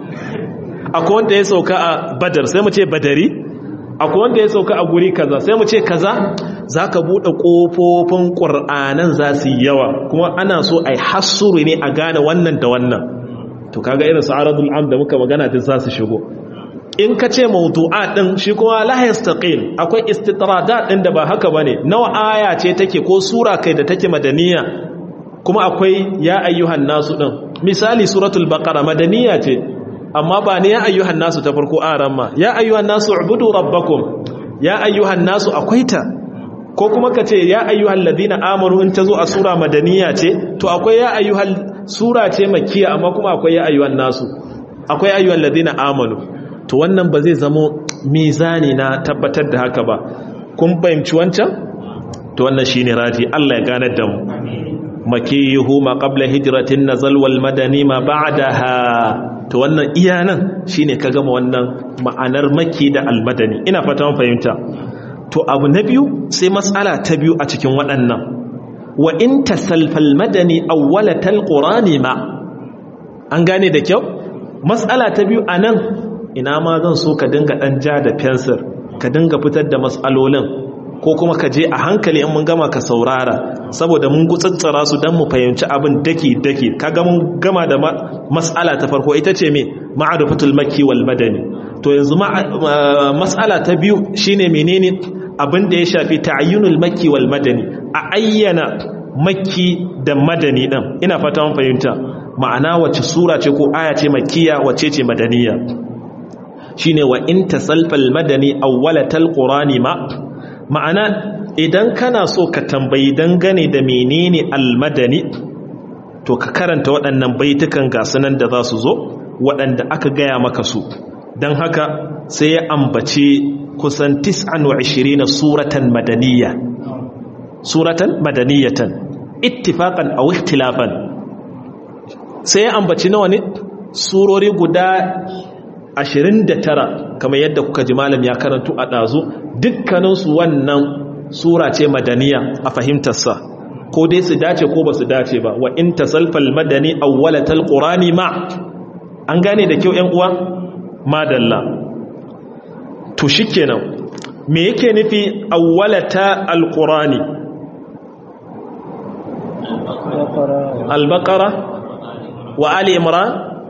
akwai wanda ya sauka a badar sai mu ce badari akwai wanda ya sauka a guri kaza sai mu ce kaza zaka bude kofofin qur'anan za su yi yawa kuma ana so ai hasuru ne a gane wannan da wannan to kaga irin sa'aradul am da muka magana din za su shigo in ka ce mawdu'at din shi kuma la yastaqil akwai istitradat din da ba haka bane nawa aya ce take ko sura kai da take madaniya kuma akwai ya ayyuhan nasu din misali suratul baqara madaniya ce amma ba ne ya ayyuhan nasu ta farko aran ma ya ayyuhan nasu ubudu rabbakum ya ayyuhan nasu akwai ta ko kuma ka ce ya ayyuhal ladina amanu in tazo a sura madaniya ce to akwai ya ayyuhal sura ce makkiya amma kuma akwai ya ayyuhan nasu akwai ayyuhal ladina amanu to wannan ba zai zamo mizani na tabbatar da haka ba kun fahimci wancan to wannan shine raji Allah ya ganar da mu makihu ma qabla hijratin nazal wal madani ma ba'daha to wannan iya nan shine ka gama wannan ma'anar makki da almadani ina fata mun fahimta to abu na biyu sai mas'ala ta biyu a cikin waɗannan wa in tasalfal madani awwalatal qurani ma an gane da kyau mas'ala ta biyu anan ina ma zan so ka dinga dan ja da pencil ka dinga fitar da mas'alolin ko kuma ka je a hankali in mun gama ka saurara saboda mun gutsatsara su dan mu fahimci abin daki daki kaga mun gama da mas'ala ta farko ita ce me ma'arifatul makki wal madani to yanzu mas'ala ta biyu shine menene abin da ya shafi ta'ayyunul makki wal madani a ayyana makki da madani din ina fata mun fahimta ma'ana wace sura ce ko aya ce makkiya wace ce madaniya shine wa in tasalfal madani awwalatal qurani ma ma'ana idan kana so ka tambayi dangane da menene almadani to ka karanta waɗannan baitukan gasunan da za su zo waɗanda aka gaya maka su don haka sai ya ambace kusan tis'an wa ishirina suratan madaniya suratan madaniyatan ittifaqan aw ikhtilafan sai ya ambaci nawa ne surori guda ashirin da tara kamar yadda kuka ji malam ya karantu a ɗazu dukkaninsu wannan sura ce madaniya a fahimtarsa ko dai su dace ko ba su dace ba wa in tasalfal madani awwalatal qurani ma an gane da kyau ƴan uwa madalla to shikenan me yake nufi awwalata alqurani albaqara wa ali imran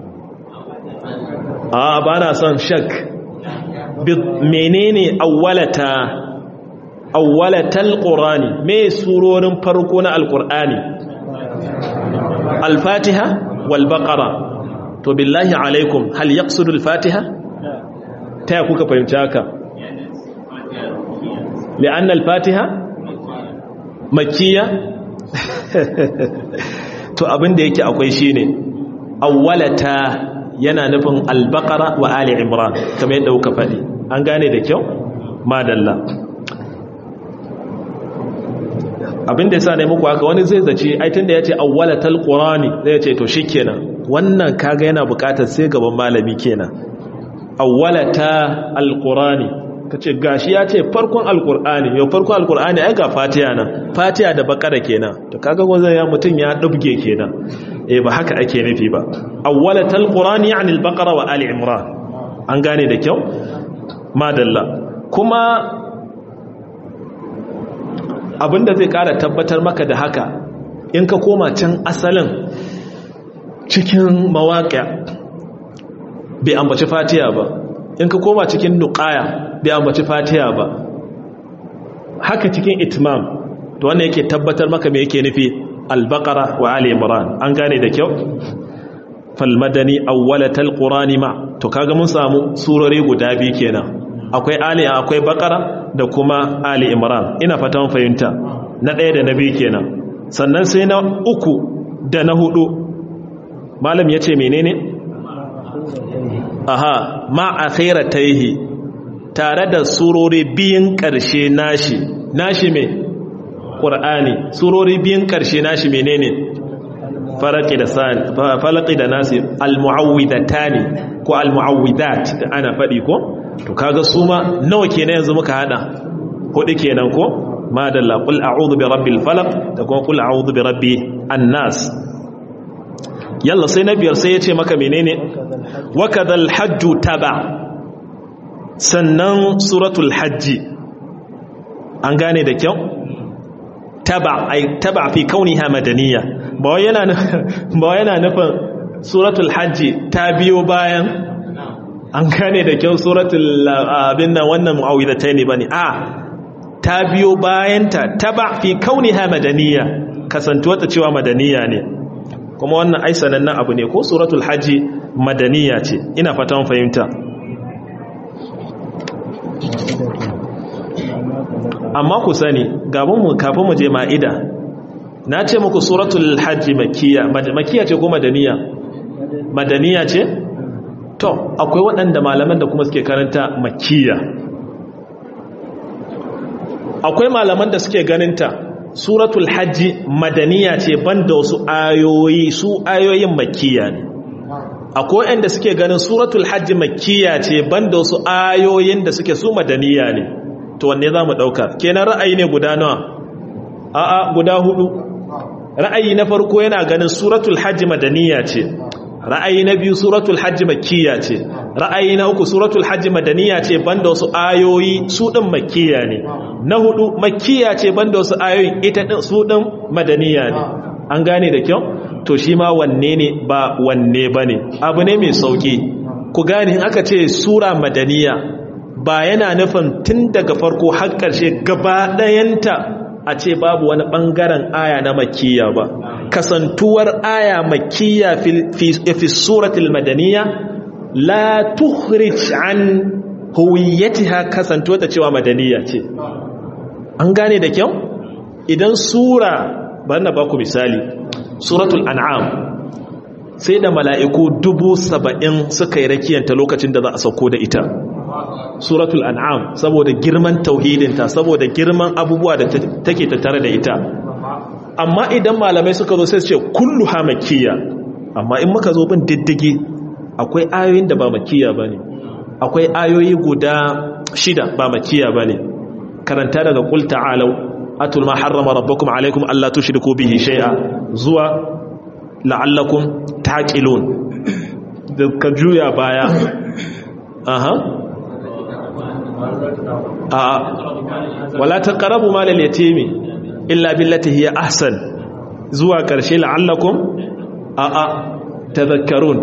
a bana son shak menene awwalata awwalata alqurani me surorin farko na alqurani al-fatiha wal baqara to billahi alaikum hal yaqsudu al-fatiha ta kuka fahimci haka li'anna al-fatiha makkiyya to abinda yake akwai shine awwalata yana nufin al-baqara wa ali imran kamar yadda kuka faɗi an gane da kyau madalla abinda yasa ne muku haka wani zai zace ai tunda yace awwalatal qurani zai ce to shikenan wannan kaga yana bukatar sai gaban malami kenan awwalata alqurani kace gashi yace farkon alqurani yau farkon alqurani ai ga fatiha nan fatiha da bakara kenan to kaga gozan ya mutun ya dubge kenan eh ba haka ake nufi ba awwalatal qurani yani albaqara wa ali imran an gane da kyau madalla kuma abinda zai kara tabbatar maka da haka in ka koma can asalin cikin mawaƙa bai ambaci fatiha ba in ka koma cikin nuqaya bai ambaci fatiha ba haka cikin itmam to wannan yake tabbatar maka me yake nufi al-baqara wa ali imran an gane da kyau fal madani awwalatal qurani ma to kaga mun samu surori guda biyu kenan akwai ali akwai baqara da kuma ali imran ina fatan fahimta na ɗaya da na biyu kenan sannan sai na uku da na hudu malam ya ce menene aha ma akhirataihi tare da surori biyun ƙarshe nashi nashi me qur'ani surori biyun ƙarshe nashi menene falaqi da san falaqi da nasi almuawwidatani ko almuawwidat da ana fadi ko to kaga su ma nawa kenan yanzu muka hada hudu kenan ko madalla qul a'udhu bi rabbil falaq da kuma qul a'udhu bi rabbi annas yalla sai na biyar sai ya ce maka menene wakadhal hajju taba sannan suratul hajji an gane da kyau taba ai taba fi kauniha madaniya ba wai yana ba wai yana nufin suratul hajji ta biyo bayan an gane da kyau suratul abin nan wannan mu'awwidataini bane a ta biyo bayanta taba fi kauniha madaniya kasantuwa ta cewa madaniya ne kuma wannan ai sanannen abu ne ko suratul hajji madaniya ce ina fatan fahimta amma ku sani gaban mu kafin mu je ma'ida na ce muku suratul hajji makkiya makkiya ce ko madaniya madaniya ce to akwai waɗanda malaman da kuma suke karanta makkiya akwai malaman da suke ganinta suratul hajji madaniya ce banda wasu ayoyi su ayoyin makkiya ne akwai wanda suke ganin suratul hajji makkiya ce banda wasu ayoyin da suke su madaniya ne to wanne za mu ɗauka kenan ra'ayi ne guda nawa a'a guda hudu ra'ayi na farko yana ganin suratul hajji madaniya ce ra'ayi na biyu suratul hajji makkiya ce ra'ayi na uku suratul hajji madaniya ce banda wasu ayoyi su din makkiya ne na hudu makkiya ce banda wasu ayoyi ita din su din madaniya ne an gane da kyau to shi ma wanne ne ba wanne bane abu ne mai sauki ku gane in aka ce sura madaniya ba yana nufin tun daga farko har ƙarshe gaba ɗayanta a ce babu wani ɓangaren aya na makkiya ba kasantuwar aya makkiya fi suratul madaniya la tukhrij an huwiyatiha kasantuwar ta cewa madaniya ce an gane da kyau idan sura bari na baku misali suratul an'am sai da mala'iku dubu saba'in suka yi rakiyanta lokacin da za a sauko da ita suratul an'am saboda girman tauhidinta saboda girman abubuwa da take tattare da ita amma idan malamai suka zo sai su ce kullu ha makkiya amma in muka zo bin diddigi akwai ayoyin da ba makkiya bane akwai ayoyi guda shida ba makkiya bane karanta daga qul ta'alu atul ma harrama rabbukum alaykum alla tushriku bihi shay'a zuwa la'allakum taqilun da ka juya baya aha a wala taqrabu mal al-yatimi illa billati hiya ahsan zuwa karshe la'allakum a a tadhakkarun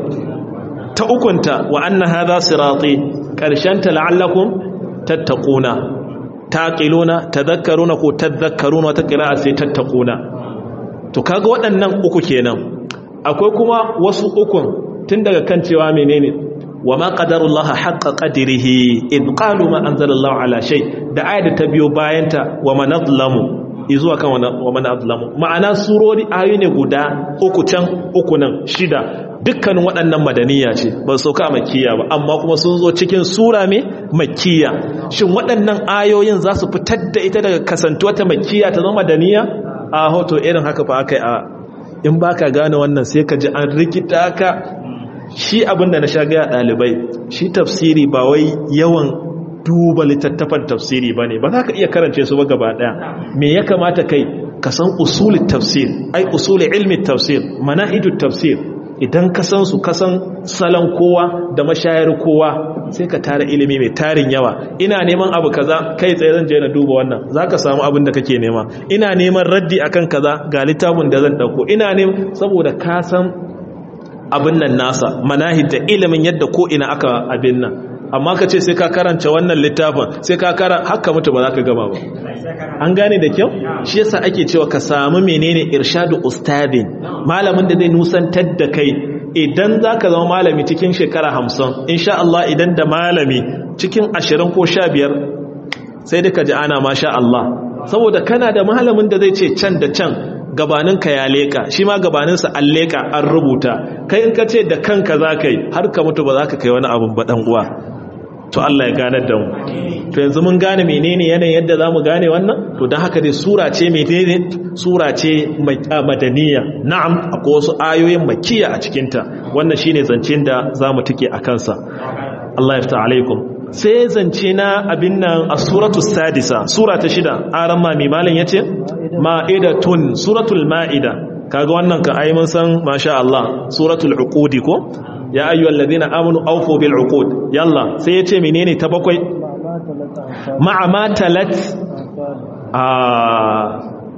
ta ukunta wa anna hadha sirati karshanta la'allakum tattaquna taqiluna tadhakkaruna ko tadhakkaruna wata qira'a sai tattaquna to kaga waɗannan uku kenan akwai kuma wasu ukun tun daga kan cewa menene wa ma qadarullaha haqqa qadrihi id qalu ma anzalallahu ala shay da ayat ta biyo bayanta wa man adlamu izuwa kan wa man adlamu ma'ana surori ayoyi ne guda uku can uku nan shida dukkanin waɗannan madaniya ce ba su sauka makkiya ba amma kuma sun zo cikin sura mai makkiya shin waɗannan ayoyin za su fitar da ita daga kasantuwa ta makkiya ta zama madaniya a hoto irin haka fa aka yi a in ba ka gane wannan sai ka ji an rikita ka shi abinda na sha gaya ɗalibai shi tafsiri ba wai yawan duba littattafan tafsiri ba ne ba za ka iya karance su ba gaba ɗaya me ya kamata kai ka san usulin tafsir ai usulin ilmin tafsir manahijut tafsir idan ka san su ka san salon kowa da mashayar kowa sai ka tara ilimi mai tarin yawa ina neman abu kaza kai tsaye zan je na duba wannan zaka samu abin da kake nema ina neman raddi akan kaza ga littafin da zan dauko ina neman saboda ka san abin nan nasa manahij da ilimin yadda ko ina aka abin nan amma ka ce sai ka karanta wannan littafin sai ka kara haka mutu ba za ka gama ba an gane da kyau shi yasa ake cewa ka samu menene irshadu ustadin malamin da zai nusantar da kai idan za ka zama malami cikin shekara hamsin insha Allah idan da malami cikin ashirin ko sha biyar sai duka ji ana masha Allah saboda kana da malamin da zai ce can da can gabaninka ya leka shi ma gabaninsa an leka an rubuta kai in ka ce da kanka za ka yi har ka mutu ba za ka kai wani abin ba ɗan uwa to Allah ya ganar da mu to yanzu mun gane menene yanayin yadda za mu gane wannan to don haka dai sura ce menene sura ce madaniya na'am akwai wasu ayoyin makkiya a cikinta wannan shine zancen da za mu tike a kansa Allah ya fita alaikum sai zance na abin nan a suratu sadisa sura ta shida aran ma mai malin yace ma'idatun suratul ma'ida kaga wannan ka ayi mun san masha Allah suratul uqudi ko ya ayyuhal ladina amanu awfu bil uqud yalla sai yace menene ta bakwai ma'a ma talat ah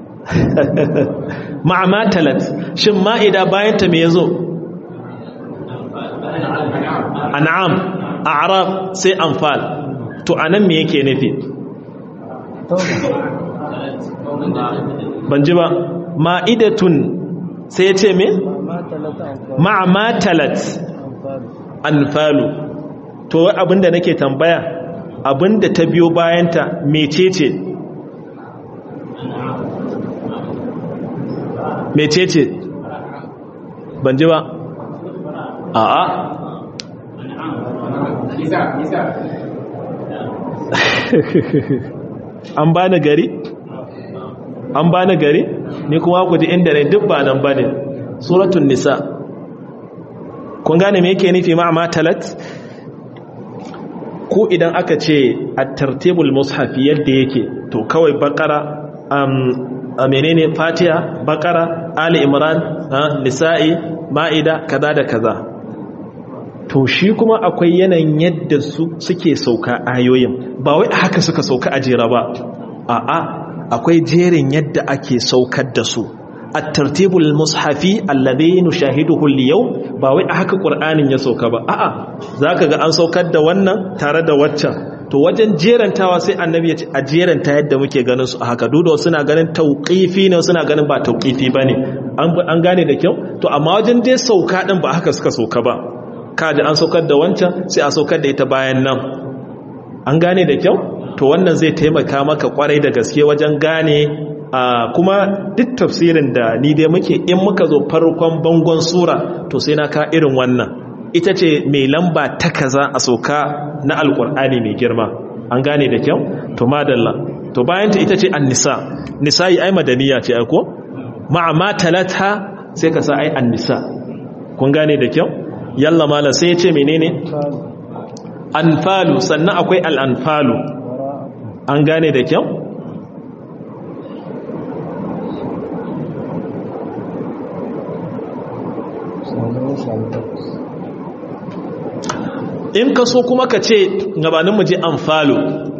ma'a ma talat shin ma'ida bayan ta me yazo an'am a'raf sai anfal to anan me yake nufi ban ji ba ma'idatun sai yace me ma'a ma talat anfalu to abinda nake tambaya abinda ta biyo bayanta mecece mecece ban ji ba a'a an bani gari an bani gari ni kuma ku ji inda ne duk ba nan bane suratul nisa kun gane me yake nufi ma matalat ko idan aka ce at-tartibul mushaf yadda yake to kawai bakara um a menene fatiha bakara ali imran nisa'i ma'ida kaza da kaza to shi kuma akwai yanayin yadda su suke sauka ayoyin ba wai haka suka sauka a jera ba a'a akwai jerin yadda ake saukar da su at-tartibul mushafi alladhi nushahiduhu al-yawm ba wai haka qur'anin ya sauka ba a'a zaka ga an saukar da wannan tare da waccan to wajen jerantawa sai annabi ya ce a jeranta yadda muke ganin su a haka dudo suna ganin tauqifi ne suna ganin ba tauqifi bane an an gane da kyau to amma wajen dai sauka din ba haka suka sauka ba kaji an saukar da wancan sai a saukar da ita bayan nan an gane da kyau to wannan zai taimaka maka kwarai da gaske wajen gane kuma duk tafsirin da ni dai muke in muka zo farkon bangon sura to sai na ka irin wannan ita ce mai lamba ta kaza a sauka na alkur'ani mai girma an gane da kyau to madalla to bayan ta ita ce an-nisa nisa'i ai madaniya ce ai ko ma'a ma talata sai ka sa ai an-nisa kun gane da kyau yalla malam sai ya ce menene anfalu sannan akwai al-anfalu an gane da kyau in ka so kuma ka ce gabanin mu je anfalu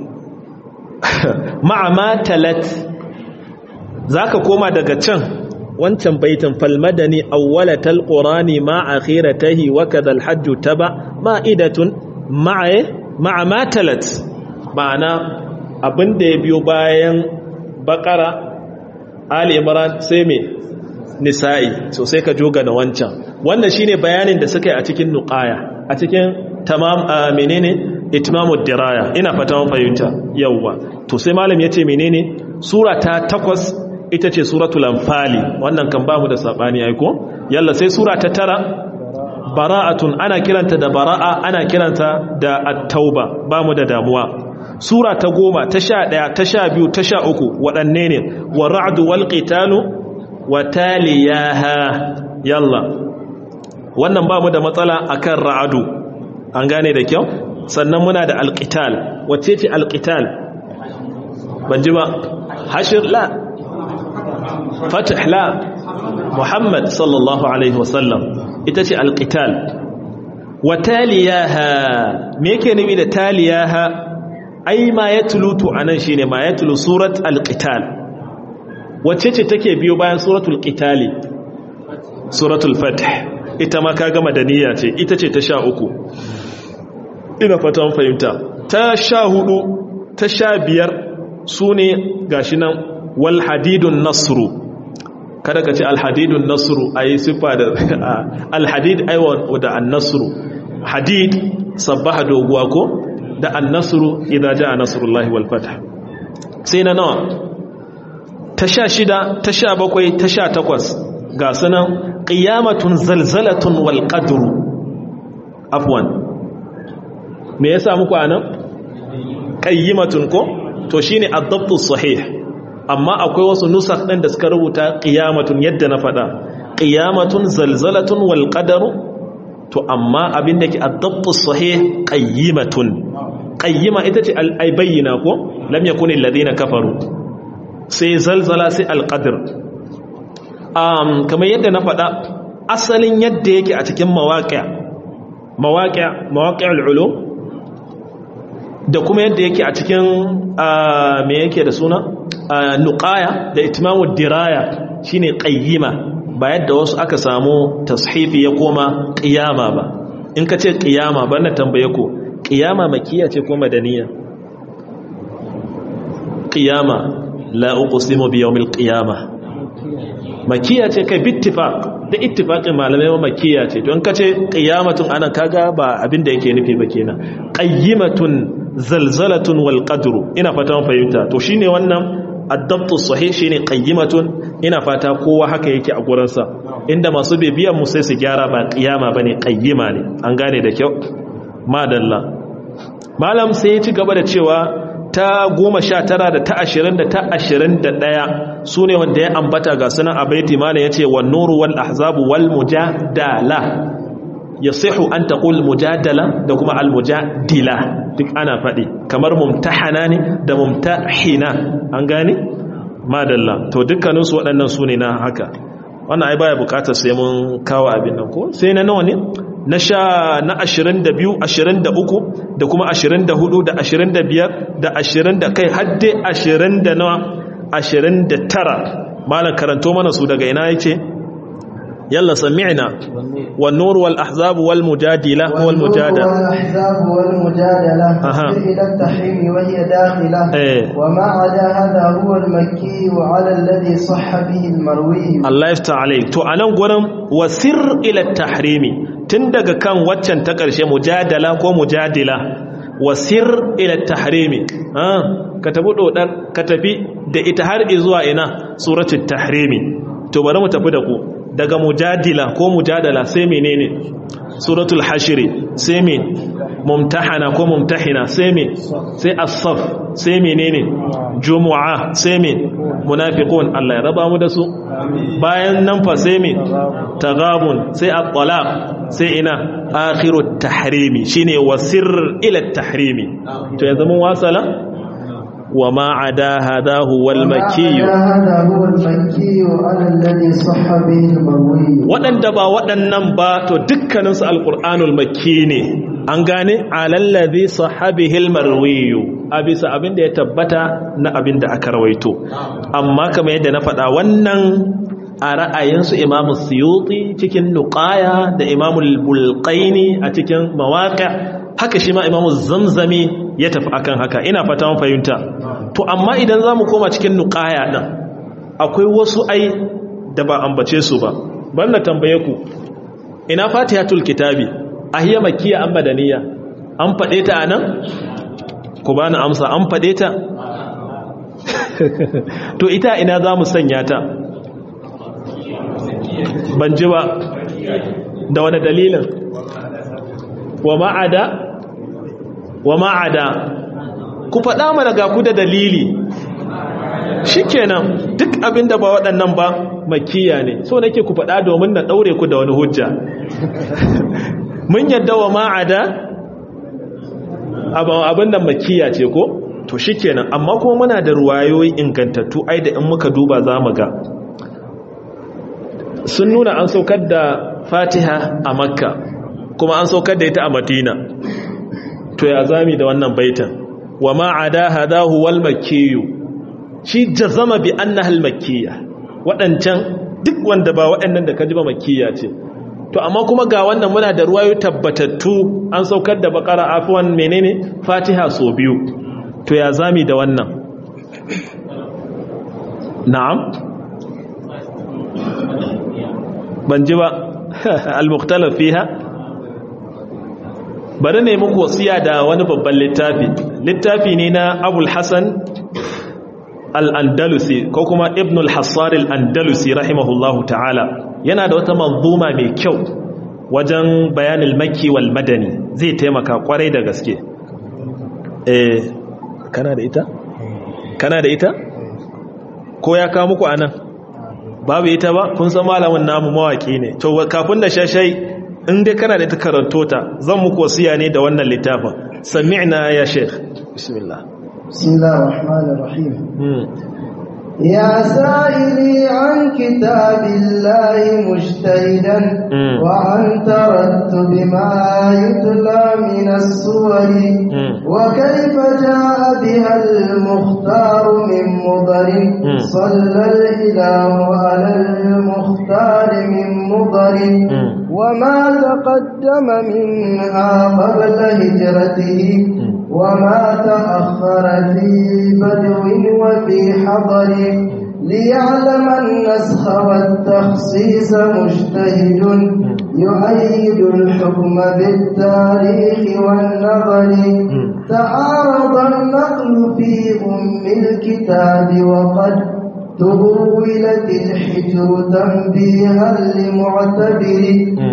ma'a ma talat zaka koma daga can wancan baitin falmadani awwalatal qurani ma akhiratahi wa kadhal hajj taba ma'idatun ma'a ma'a ma talat ma'ana abinda ya biyo bayan bakara ali imran sai me nisa'i so sai ka joga da wancan wannan shine bayanin da suka yi a cikin nuqaya a cikin tamam menene itmamud diraya ina fata mun fahimta yawa to sai malam yace menene sura ta takwas ita ce suratul anfali wannan kan bamu da sabani ai ko yalla sai sura ta tara bara'atun ana kiranta da bara'a ana kiranta da at-tauba bamu da damuwa sura ta goma ta sha ɗaya ta sha biyu ta sha uku waɗanne ne wa ra'du wal qitalu wa taliyaha yalla wannan bamu da matsala akan ra'adu an gane da kyau sannan muna da alqital wacce ce alqital ban ji ba hashir la fath la muhammad sallallahu alaihi wasallam ita ce alqital wa taliyaha me yake nufi da taliyaha ai ma yatlutu anan shine ma yatlu surat alqital wacce ce take biyo bayan suratul qitali suratul fath ita ma kaga madaniya ce ita ce ta sha uku ina fatan fahimta ta sha hudu ta sha biyar sune gashi nan wal hadidun nasru kada ka ce al hadidun nasru ayi sifa da al hadid aiwa da an nasru hadid sabbaha doguwa ko da an nasru idza jaa nasrullahi wal fath sai na nawa ta sha shida ta sha bakwai ta sha takwas ga sunan qiyamatun zalzalatun wal qadru afwan me yasa muku anan qayyimatun ko to shine ad-dabtu sahih amma akwai wasu nusakh din da suka rubuta qiyamatun yadda na fada qiyamatun zalzalatun wal qadru to amma abinda ke ad-dabtu sahih qayyimatun qayyima ita ce al-bayyina ko lam yakuni alladhina kafaru sai zalzala sai al-qadr um, kamar yadda na faɗa asalin yadda yake a cikin mawaƙi'a mawaƙi'a mawaƙi'ul ulum da kuma yadda yake a cikin me yake da suna nuqaya da itmamud diraya shine qayyima ba yadda wasu aka samu tashifi ya koma qiyama ba in ka ce qiyama ba na tambaye ku qiyama makkiya ce ko madaniya qiyama la uqsimu bi yawmil qiyamah makiya ce kai bittifaq da ittifaqin malamai ma makiya ce don kace qiyamatun ana kaga ba abinda yake nufi ba kenan qayyimatun zalzalatun wal qadru ina fata mun fahimta to shine wannan ad-dabtu sahih shine qayyimatun ina fata kowa haka yake a gurin sa inda masu bibiyan mu sai su gyara ba qiyama bane qayyima ne an gane da kyau madalla malam sai ya ci gaba da cewa ta goma sha tara da ta ashirin da ta ashirin da ɗaya su ne wanda ya ambata ga sunan a baiti mana ya ce wa nuru wal ahzabu wal mujadala ya sihu an taƙul mujadala da kuma al mujadila duk ana faɗi kamar mumtahana ne da mumtahina an gane madalla to dukkaninsu waɗannan su ne na haka wannan ai baya buƙatar sai mun kawo abin nan ko sai na nawa ne na sha na ashirin da biyu ashirin da uku da kuma ashirin da hudu da ashirin da biyar da ashirin da kai hadde ashirin da nawa ashirin da tara malam karanto mana su daga ina yake yalla sami'na wan nur wal ahzab wal mujadila wal mujadala wal ahzab wal mujadala ila at-tahrim wa hiya dakhila wa ma ada hadha huwa al-makki wa ala alladhi sahha bihi al-marwi Allah yafta alayk to anan gurin wasir ila at-tahrimi tun daga kan waccan ta ƙarshe mujadala ko mujadila wasir ila tahrimi ka tafi dodar ka tafi da ita har zuwa ina suratul tahrimi to bari mu tafi da ku daga mujadila ko mujadala sai menene suratul hashri sai me mumtahana ko mumtahina sai me sai as-saf sai menene jumu'a sai me munafiqun Allah ya raba mu da su bayan nan fa sai me taghabun sai at-talaq sai ina akhirut tahrimi shine wasir ila tahrimi to yanzu mun wasala wa ma ada hada huwa al-makki wadanda ba wadannan ba to dukkanin su al-qur'anul makki ne an gane alallazi sahabihil marwiyu a bisa abin da ya tabbata na abin da aka rawaito amma kamar yadda na faɗa wannan a ra'ayinsu imamu suyuti cikin nuqaya da imamu bulqaini a cikin mawaqi haka shi ma imamu zamzami ya tafi akan haka ina fata mun fahimta to amma idan zamu koma cikin nuqaya din akwai wasu ai da ba ambace su ba balla tambaye ku ina fatihatul kitabi ahiya makkiya am madaniya an fade ta anan ku bani amsa an fade ta to ita ina zamu sanya ta ban ji ba da wani dalilin wa ma'ada wa ma'ada ku faɗa mana ga ku da dalili shikenan duk abinda ba waɗannan ba makiya ne so nake ku faɗa domin na ɗaure ku da wani hujja mun yadda wa ma'ada abin nan makiya ce ko to shikenan amma kuma muna da ruwayoyi ingantattu ai da in muka duba za mu ga sun nuna an saukar da fatiha a makka kuma an saukar da ita a madina to ya zami da wannan baitan wa ma'ada hadahu wal makkiyu shi jazama bi annaha al makkiya wadancan duk wanda ba waɗannan da kaji ba makkiya ce to amma kuma ga wannan muna da ruwayo tabbatattu an saukar da bakara afwan menene fatiha so biyu to ya zami da wannan na'am ban ji ba al-mukhtalaf fiha bari ne muku wasiya da wani babban littafi littafi ne na Abul Hasan al-Andalusi ko kuma Ibn al-Hassar al-Andalusi rahimahullahu ta'ala yana da wata manzuma mai kyau wajen bayanin makki wal madani zai taimaka kwarai da gaske eh kana da ita kana da ita ko ya kawo muku anan babu ita ba kun san malamin namu mawaki ne to kafin da shashai in dai kana da ita karanto ta zan muku wasiya ne da wannan littafin sami'na ya sheikh bismillah bismillahir rahmanir rahim ya sa'ili an kitabillahi mujtahidan wa anta radtu bima yutla min as-suwari wa kayfa jaa biha al-mukhtar min mudarin salla al-ilahu ala al-mukhtar min mudarin وما تقدم منها قبل هجرته وما تأخر في بدو وفي حضر ليعلم النسخ والتخصيص مجتهد يؤيد الحكم بالتاريخ والنظر تعارض النقل في أم الكتاب وقد تغولت الحجر تنبيها لمعتبر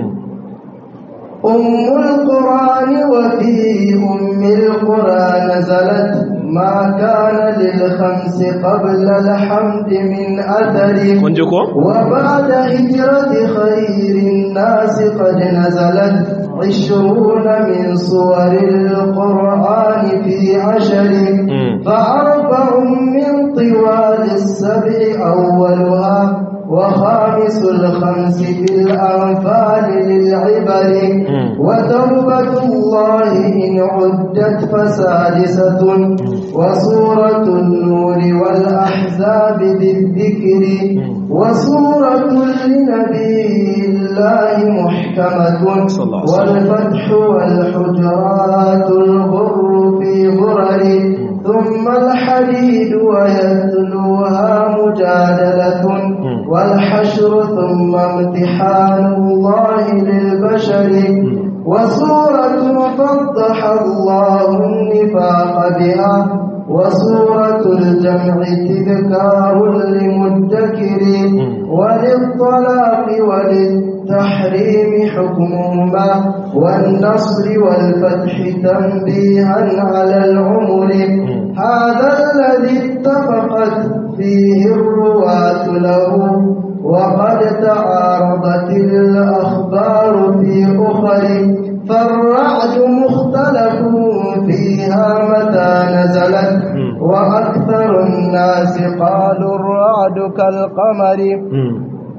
أم القرآن وفي أم القرآن نزلت ما كان للخمس قبل الحمد من أثر وبعد هجرة خير الناس قد نزلت عشرون من صور القرآن في عشر فأربع من طوال السبع أولها وخامس الخمس في الأنفال للعبر وتوبة الله إن عدت فسادسة وسورة النور والأحزاب بالذكر وسورة لنبي الله محكمة والفتح والحجرات الغر في غرر ثم الحديد ويتلوها مجادلة والحشر ثم امتحان الله للبشر وسورة فضح الله النفاق بها وسورة الجمع تذكار لمدكر وللطلاق وللتحريم حكمهما والنصر والفتح تنبيها على العمر هذا الذي اتفقت فيه الرواة له وقد تعارضت الأخبار في أخر فالرعد مختلف فيها متى نزلت وأكثر الناس قالوا الرعد كالقمر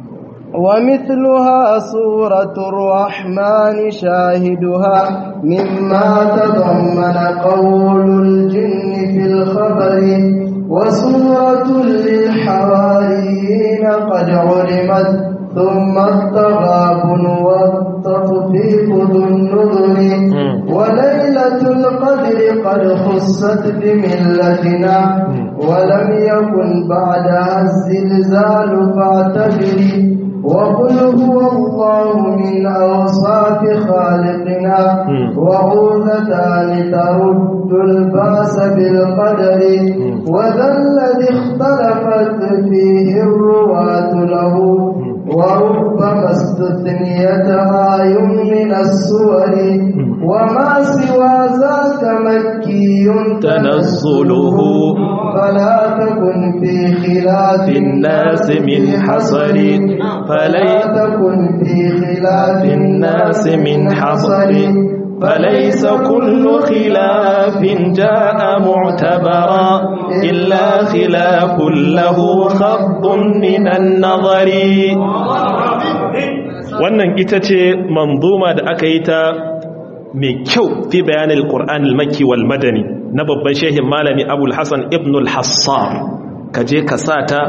ومثلها سورة الرحمن شاهدها مما تضمن قول الجن في الخبر وسورة للحواريين قد علمت ثم التغابن والتطفيف ذو النذر وليلة القدر قد خصت بملتنا ولم يكن بعدها الزلزال فاعتبري وقل هو الله من أوصاف خالقنا وعوذتان ترد الباس بالقدر وذا الذي اختلفت فيه الرواة له وربما استثنيت آي من السور وما سوى ذاك مكي تنزله فلا تكن في خلاف الناس من حصر فلا تكن في خلاف الناس من حصر فليس كل خلاف جاء معتبرا إلا خلاف له خط من النظر. wannan ita ce manzuma da aka yi ta mai kyau fi bayanin alquran almakki wal madani na babban shehin malami abul hasan ibn al-hassar ka je ka sa ta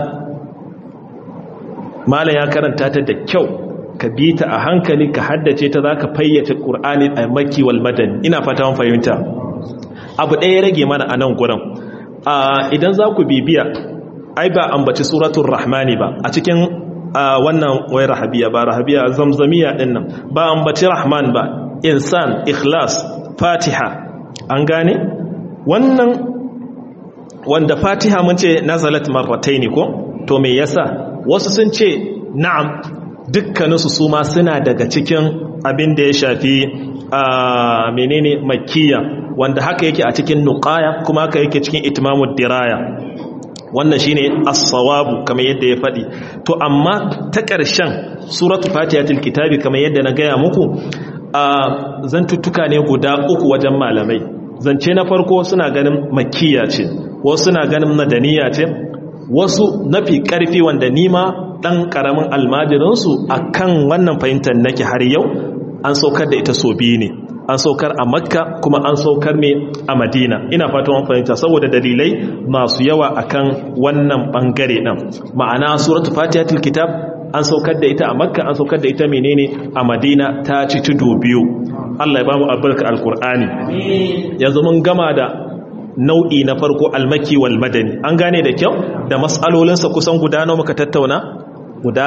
malam ya karanta ta da kyau ka bi ta a hankali ka haddace ta za ka fayyace ƙur'ani a makki wal madani ina fata mun fahimta. Abu ɗaya ya rage mana a nan gurin idan za ku bibiya ai ba ambaci suratul rahmani ba a cikin wannan wai rahabiya ba rahabiya zamzamiya ɗin nan ba ambaci rahman ba insan ikhlas fatiha an gane wannan wanda fatiha mun ce nazalat marrataini ko to me yasa wasu sun ce na'am dukkaninsu su ma suna daga cikin abin da ya shafi a menene makkiya wanda haka yake a cikin nuqaya kuma haka yake cikin itmamud diraya wannan shine as-sawabu kamar yadda ya faɗi. To amma ta ƙarshen suratu fatihatul kitabi kamar yadda na gaya muku a zantuttuka ne guda uku wajen malamai. Zance na farko suna ganin makkiya ce, wasu suna ganin madaniya ce, wasu nafi ƙarfi wanda nima ɗan ƙaramin almajirinsu a kan wannan fahimtar nake har yau an saukar da ita so biyu ne, an saukar a makka kuma an saukar mai a madina. Ina fata wani fahimta saboda dalilai masu yawa akan wannan ɓangare ɗan ma'ana suratu fatihatul kitab an saukar da ita a makka an saukar da ita menene a madina ta ci tudu biyu. Allah ya ba mu albarka alkur'ani. Yanzu mun gama da nau'i na farko almaki wal madani an gane da kyau da matsalolinsa kusan guda nawa muka tattauna guda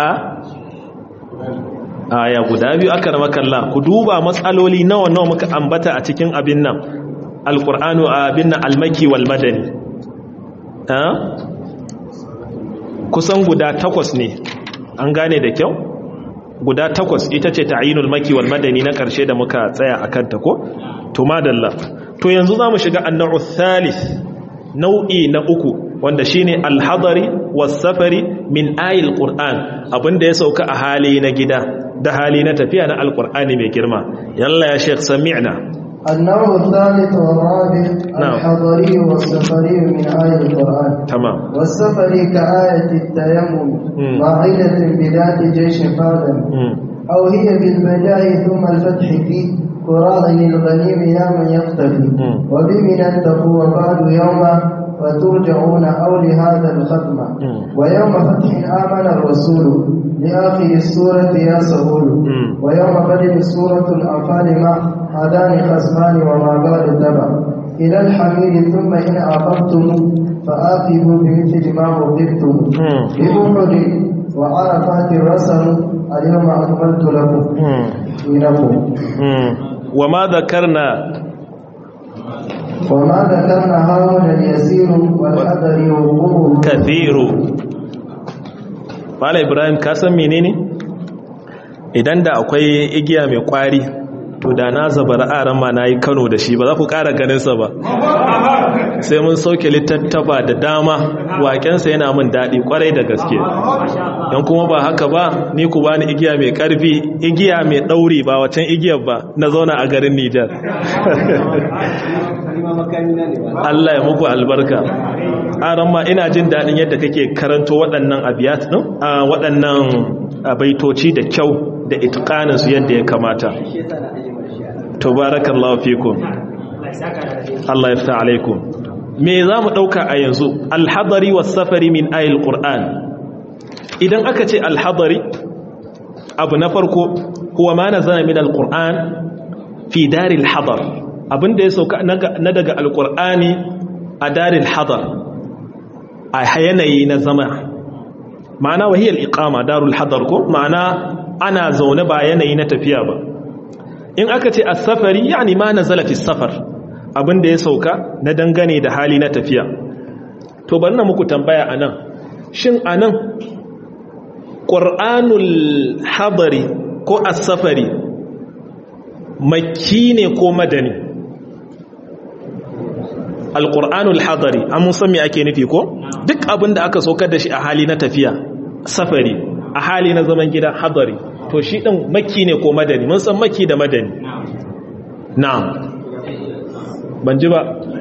aya guda biyu aka rama kalla ku duba matsaloli nawa nawa muka ambata a cikin abin nan alqur'anu abin nan almaki wal madani ha kusan guda takwas ne an gane da kyau guda takwas ita ce ta'yinul maki wal madani na karshe da muka tsaya akan ta ko to madalla. To yanzu za mu shiga annau thalith nau'i na uku wanda shine alhadari was-safari min ayil qur'an abinda ya sauka a hali na gida da hali na tafiya na alqur'ani mai girma. Yalla ya sheikh sami'na. النوع الثالث والرابع الحضري والسفري من آية القرآن. تمام. والسفري كآية التيمم واحدة بذات جيش قادم أو هي بالبداء ثم الفتح فيه قراض الغنيم يا من يقتدي وبمن تقوى بعد يوما فترجعون أو لهذا الختم ويوم فتح آمن الرسول لآخر السورة يا سهول ويوم بدل سورة الأنفال مع هذان خصمان وما بعد تبع إلى الحميد ثم إن عاقبتم فآخذوا بمثل ما عوقبتم بأحد وعرفات الرسل اليوم أكملت لكم دينكم وما ذكرنا وما ذكرنا هاون اليسير والحذر وقوه كثير. Mala Ibrahim ka san menene idan da akwai igiya mai kwari to da na zabara aran ma na yi Kano da shi ba za ku ƙara ganinsa ba sai mun sauke littattafa da dama waƙensa yana min daɗi ƙwarai da gaske yan kuma ba haka ba ni ku bani igiya mai ƙarfi igiya mai ɗauri ba wacan igiyar ba na zauna a garin Nijar Allah ya muku albarka aran ma ina jin daɗin yadda kake karanto waɗannan abiyat ɗin a waɗannan baitoci da kyau da itqaninsu yadda ya kamata tabarakallahu fikum Allah ya fita alaikum me za mu ɗauka a yanzu alhadari was safari min ayil qur'an idan aka ce alhadari abu na farko huwa ma nazala min alqur'an fi daril hadar abinda ya sauka na daga alqur'ani a daril hadar a yanayi na zama ma'ana wahiyar iqama darul hadar ko ma'ana ana zaune ba yanayi na tafiya ba in aka ce as-safari yani ma nazala fi safar abinda ya sauka na dangane da hali na tafiya to bari na muku tambaya anan shin anan qur'anul hadari ko as-safari makki ne ko madani al-qur'anul hadari an musan me ake nufi ko duk abinda aka saukar da shi a hali na tafiya safari a hali na zaman gida hadari to shi ɗin makki ne ko madani mun san makki da madani na'am ban ji ba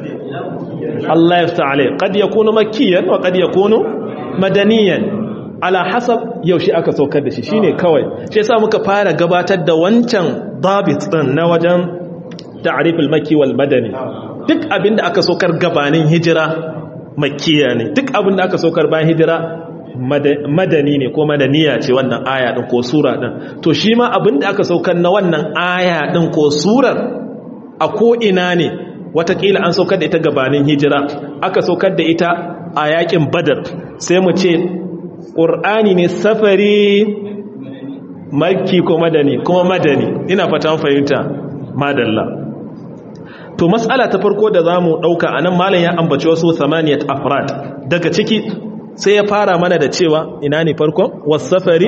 Allah ya fita alai qad yakunu makkiyan wa qad yakunu madaniyan ala hasab yaushe aka saukar da shi shine kawai shi yasa muka fara gabatar da wancan dabit din na wajen ta'rif al-makki wal madani duk abinda aka saukar gabanin hijira makkiya ne duk abinda aka saukar bayan hijira madani ne ko madaniya ce wannan aya din ko sura din to shi ma abinda aka saukar na wannan aya din ko surar a ko ina ne watakila an saukar da ita gabanin hijira aka saukar da ita a yakin badar sai mu ce qur'ani ne safari makki ko madani kuma madani ina fatan fahimta madalla to mas'ala ta farko da zamu dauka anan malam ya ambaci wasu thamaniyat afrad daga ciki sai ya fara mana da cewa ina ne farkon wasafari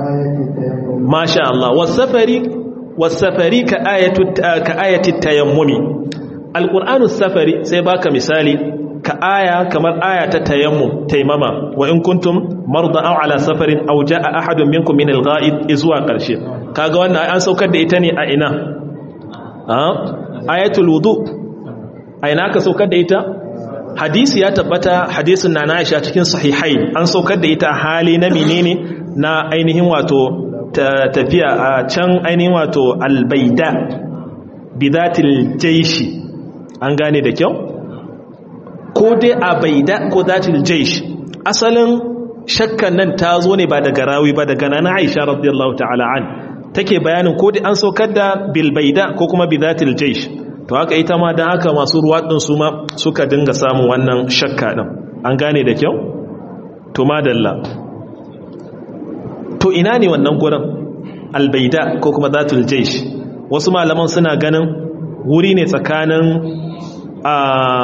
masha Allah wasafari wasafari ka ayatu ka ayati tayammumi alqur'anu safari sai baka misali ka aya kamar aya ta tayammum taimama wa in kuntum marda aw ala safarin aw jaa ahadun minkum min al-ghaid izwa karshe kaga wannan an saukar da ita ne a ina a ayatul wudu a ina ka saukar da ita hadisi ya tabbata hadisin na Aisha cikin sahihai an saukar da ita hali na menene na ainihin wato tafiya a can ainihin wato albaida bidatil jaishi an gane da kyau ko dai a baida ko zatil jaish asalin shakkan nan ta zo ne ba daga rawi ba daga nana Aisha radiyallahu ta'ala an take bayanin ko dai an saukar da bilbaida ko kuma bidatil jaish to haka ita ma dan haka masu ruwa din su ma suka dinga samun wannan shakka din an gane da kyau to madalla to ina ne wannan gurin albaida ko kuma zatul jaish wasu malaman suna ganin wuri ne tsakanin a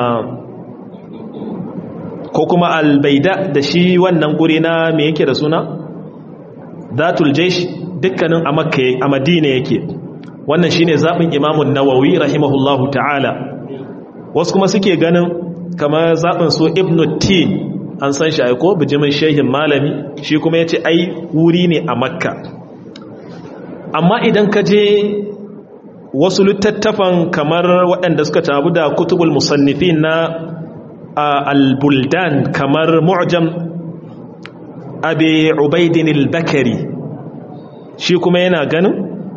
ko kuma albaida da shi wannan guri na me yake da suna zatul jaish dukkanin a makka a madina yake wannan shine zabin imamun nawawi rahimahullahu ta'ala wasu kuma suke ganin kamar zabin su ibnu tin an san shi aiko bijimin shehin malami shi kuma yace ai wuri ne a makka amma idan ka je wasu littattafan kamar waɗanda suka tabu da kutubul musannifin na al-buldan kamar mu'jam abi ubaidin al-bakari shi kuma yana ganin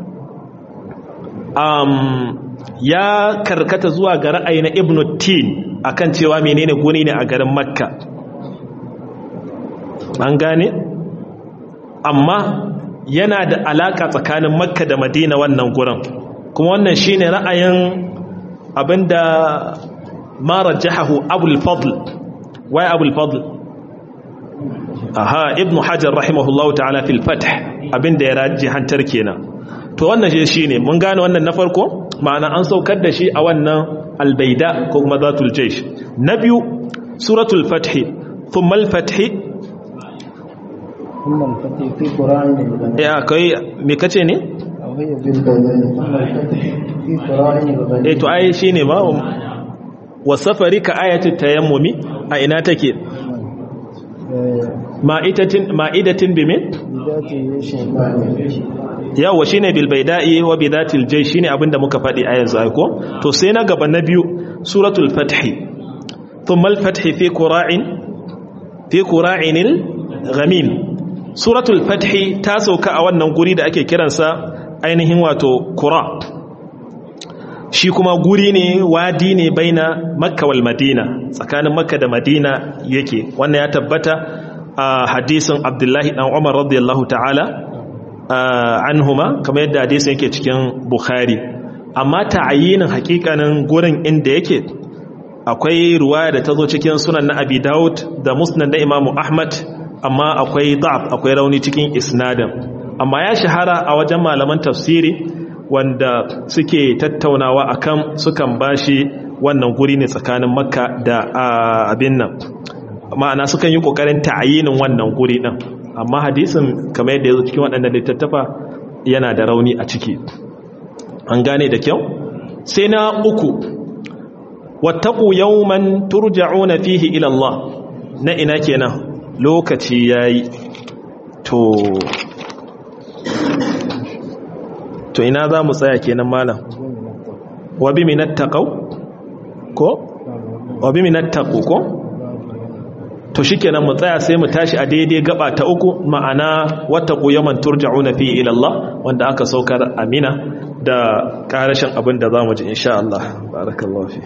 um, ya karkata zuwa ga ra'ayi na ibn tin akan cewa menene guni ne a garin makka an gane amma yana da alaka tsakanin makka da madina wannan gurin kuma wannan shine ra'ayin abinda ma rajahahu abul fadl wai abul fadl aha ibn hajar rahimahullahu ta'ala fil fath abinda ya rajihantar kenan to wannan shi ne mun gane wannan na farko ma'ana an saukar da shi a wannan albaida ko kuma zatul jaish na biyu suratul fath thumma al-fath thumma al-fath fi qur'an ya kai me kace ne وهي بالبيان ثم الفتح في قراء الغني eh to ai shine ba wa safari ka ayatul tayammumi a ina take ma'idatin ma'idatin bime بذات الشيطان yawa shine bil baida'i wa bidatil jay shine abinda muka fadi a yanzu ai ko to sai na gaba na biyu suratul fath thumma al fath fi qura'in fi qura'inil ghamim suratul fath ta sauka a wannan guri da ake kiransa ainihin wato qura shi kuma guri ne wadi ne baina makka wal madina tsakanin makka da madina yake wannan ya tabbata a hadisin abdullahi dan umar radiyallahu ta'ala anhuma kamar yadda hadisin yake cikin bukhari amma ta'ayinin hakikanin gurin inda yake akwai ruwaya da tazo cikin sunan na abi daud da musnad na imamu ahmad amma akwai da'af akwai rauni cikin isnadin amma ya shahara a wajen malaman tafsiri wanda suke tattaunawa akan sukan bashi wannan guri ne tsakanin makka da abin nan ma'ana sukan yi kokarin ta'ayinin wannan guri din amma hadisin kamar yadda yazo cikin waɗannan littattafa yana da rauni a ciki an gane da kyau sai na uku wattaqu yawman turja'una fihi ila Allah na ina kenan lokaci yayi to to ina za mu tsaya kenan malam wa bi minattaqau ko wa bi minattaqu ko to shikenan mu tsaya sai mu tashi a daidai gaba ta uku ma'ana wattaqu yawman turja'una fihi ila Allah wanda aka saukar amina da karashin abin da zamu ji insha Allah barakallahu fi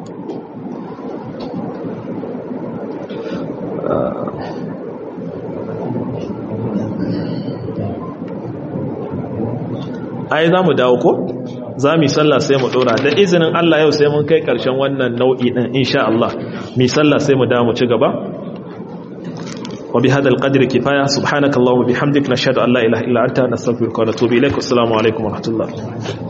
ai za mu dawo ko za mu yi sallah sai mu dora da izinin Allah yau sai mun kai karshen wannan nau'i din insha Allah mu yi sallah sai mu dawo mu ci gaba wa bi hadal qadri kifaya subhanakallahumma bihamdika nashhadu an la ilaha illa anta nastaghfiruka wa natubu ilaik assalamu alaikum wa rahmatullah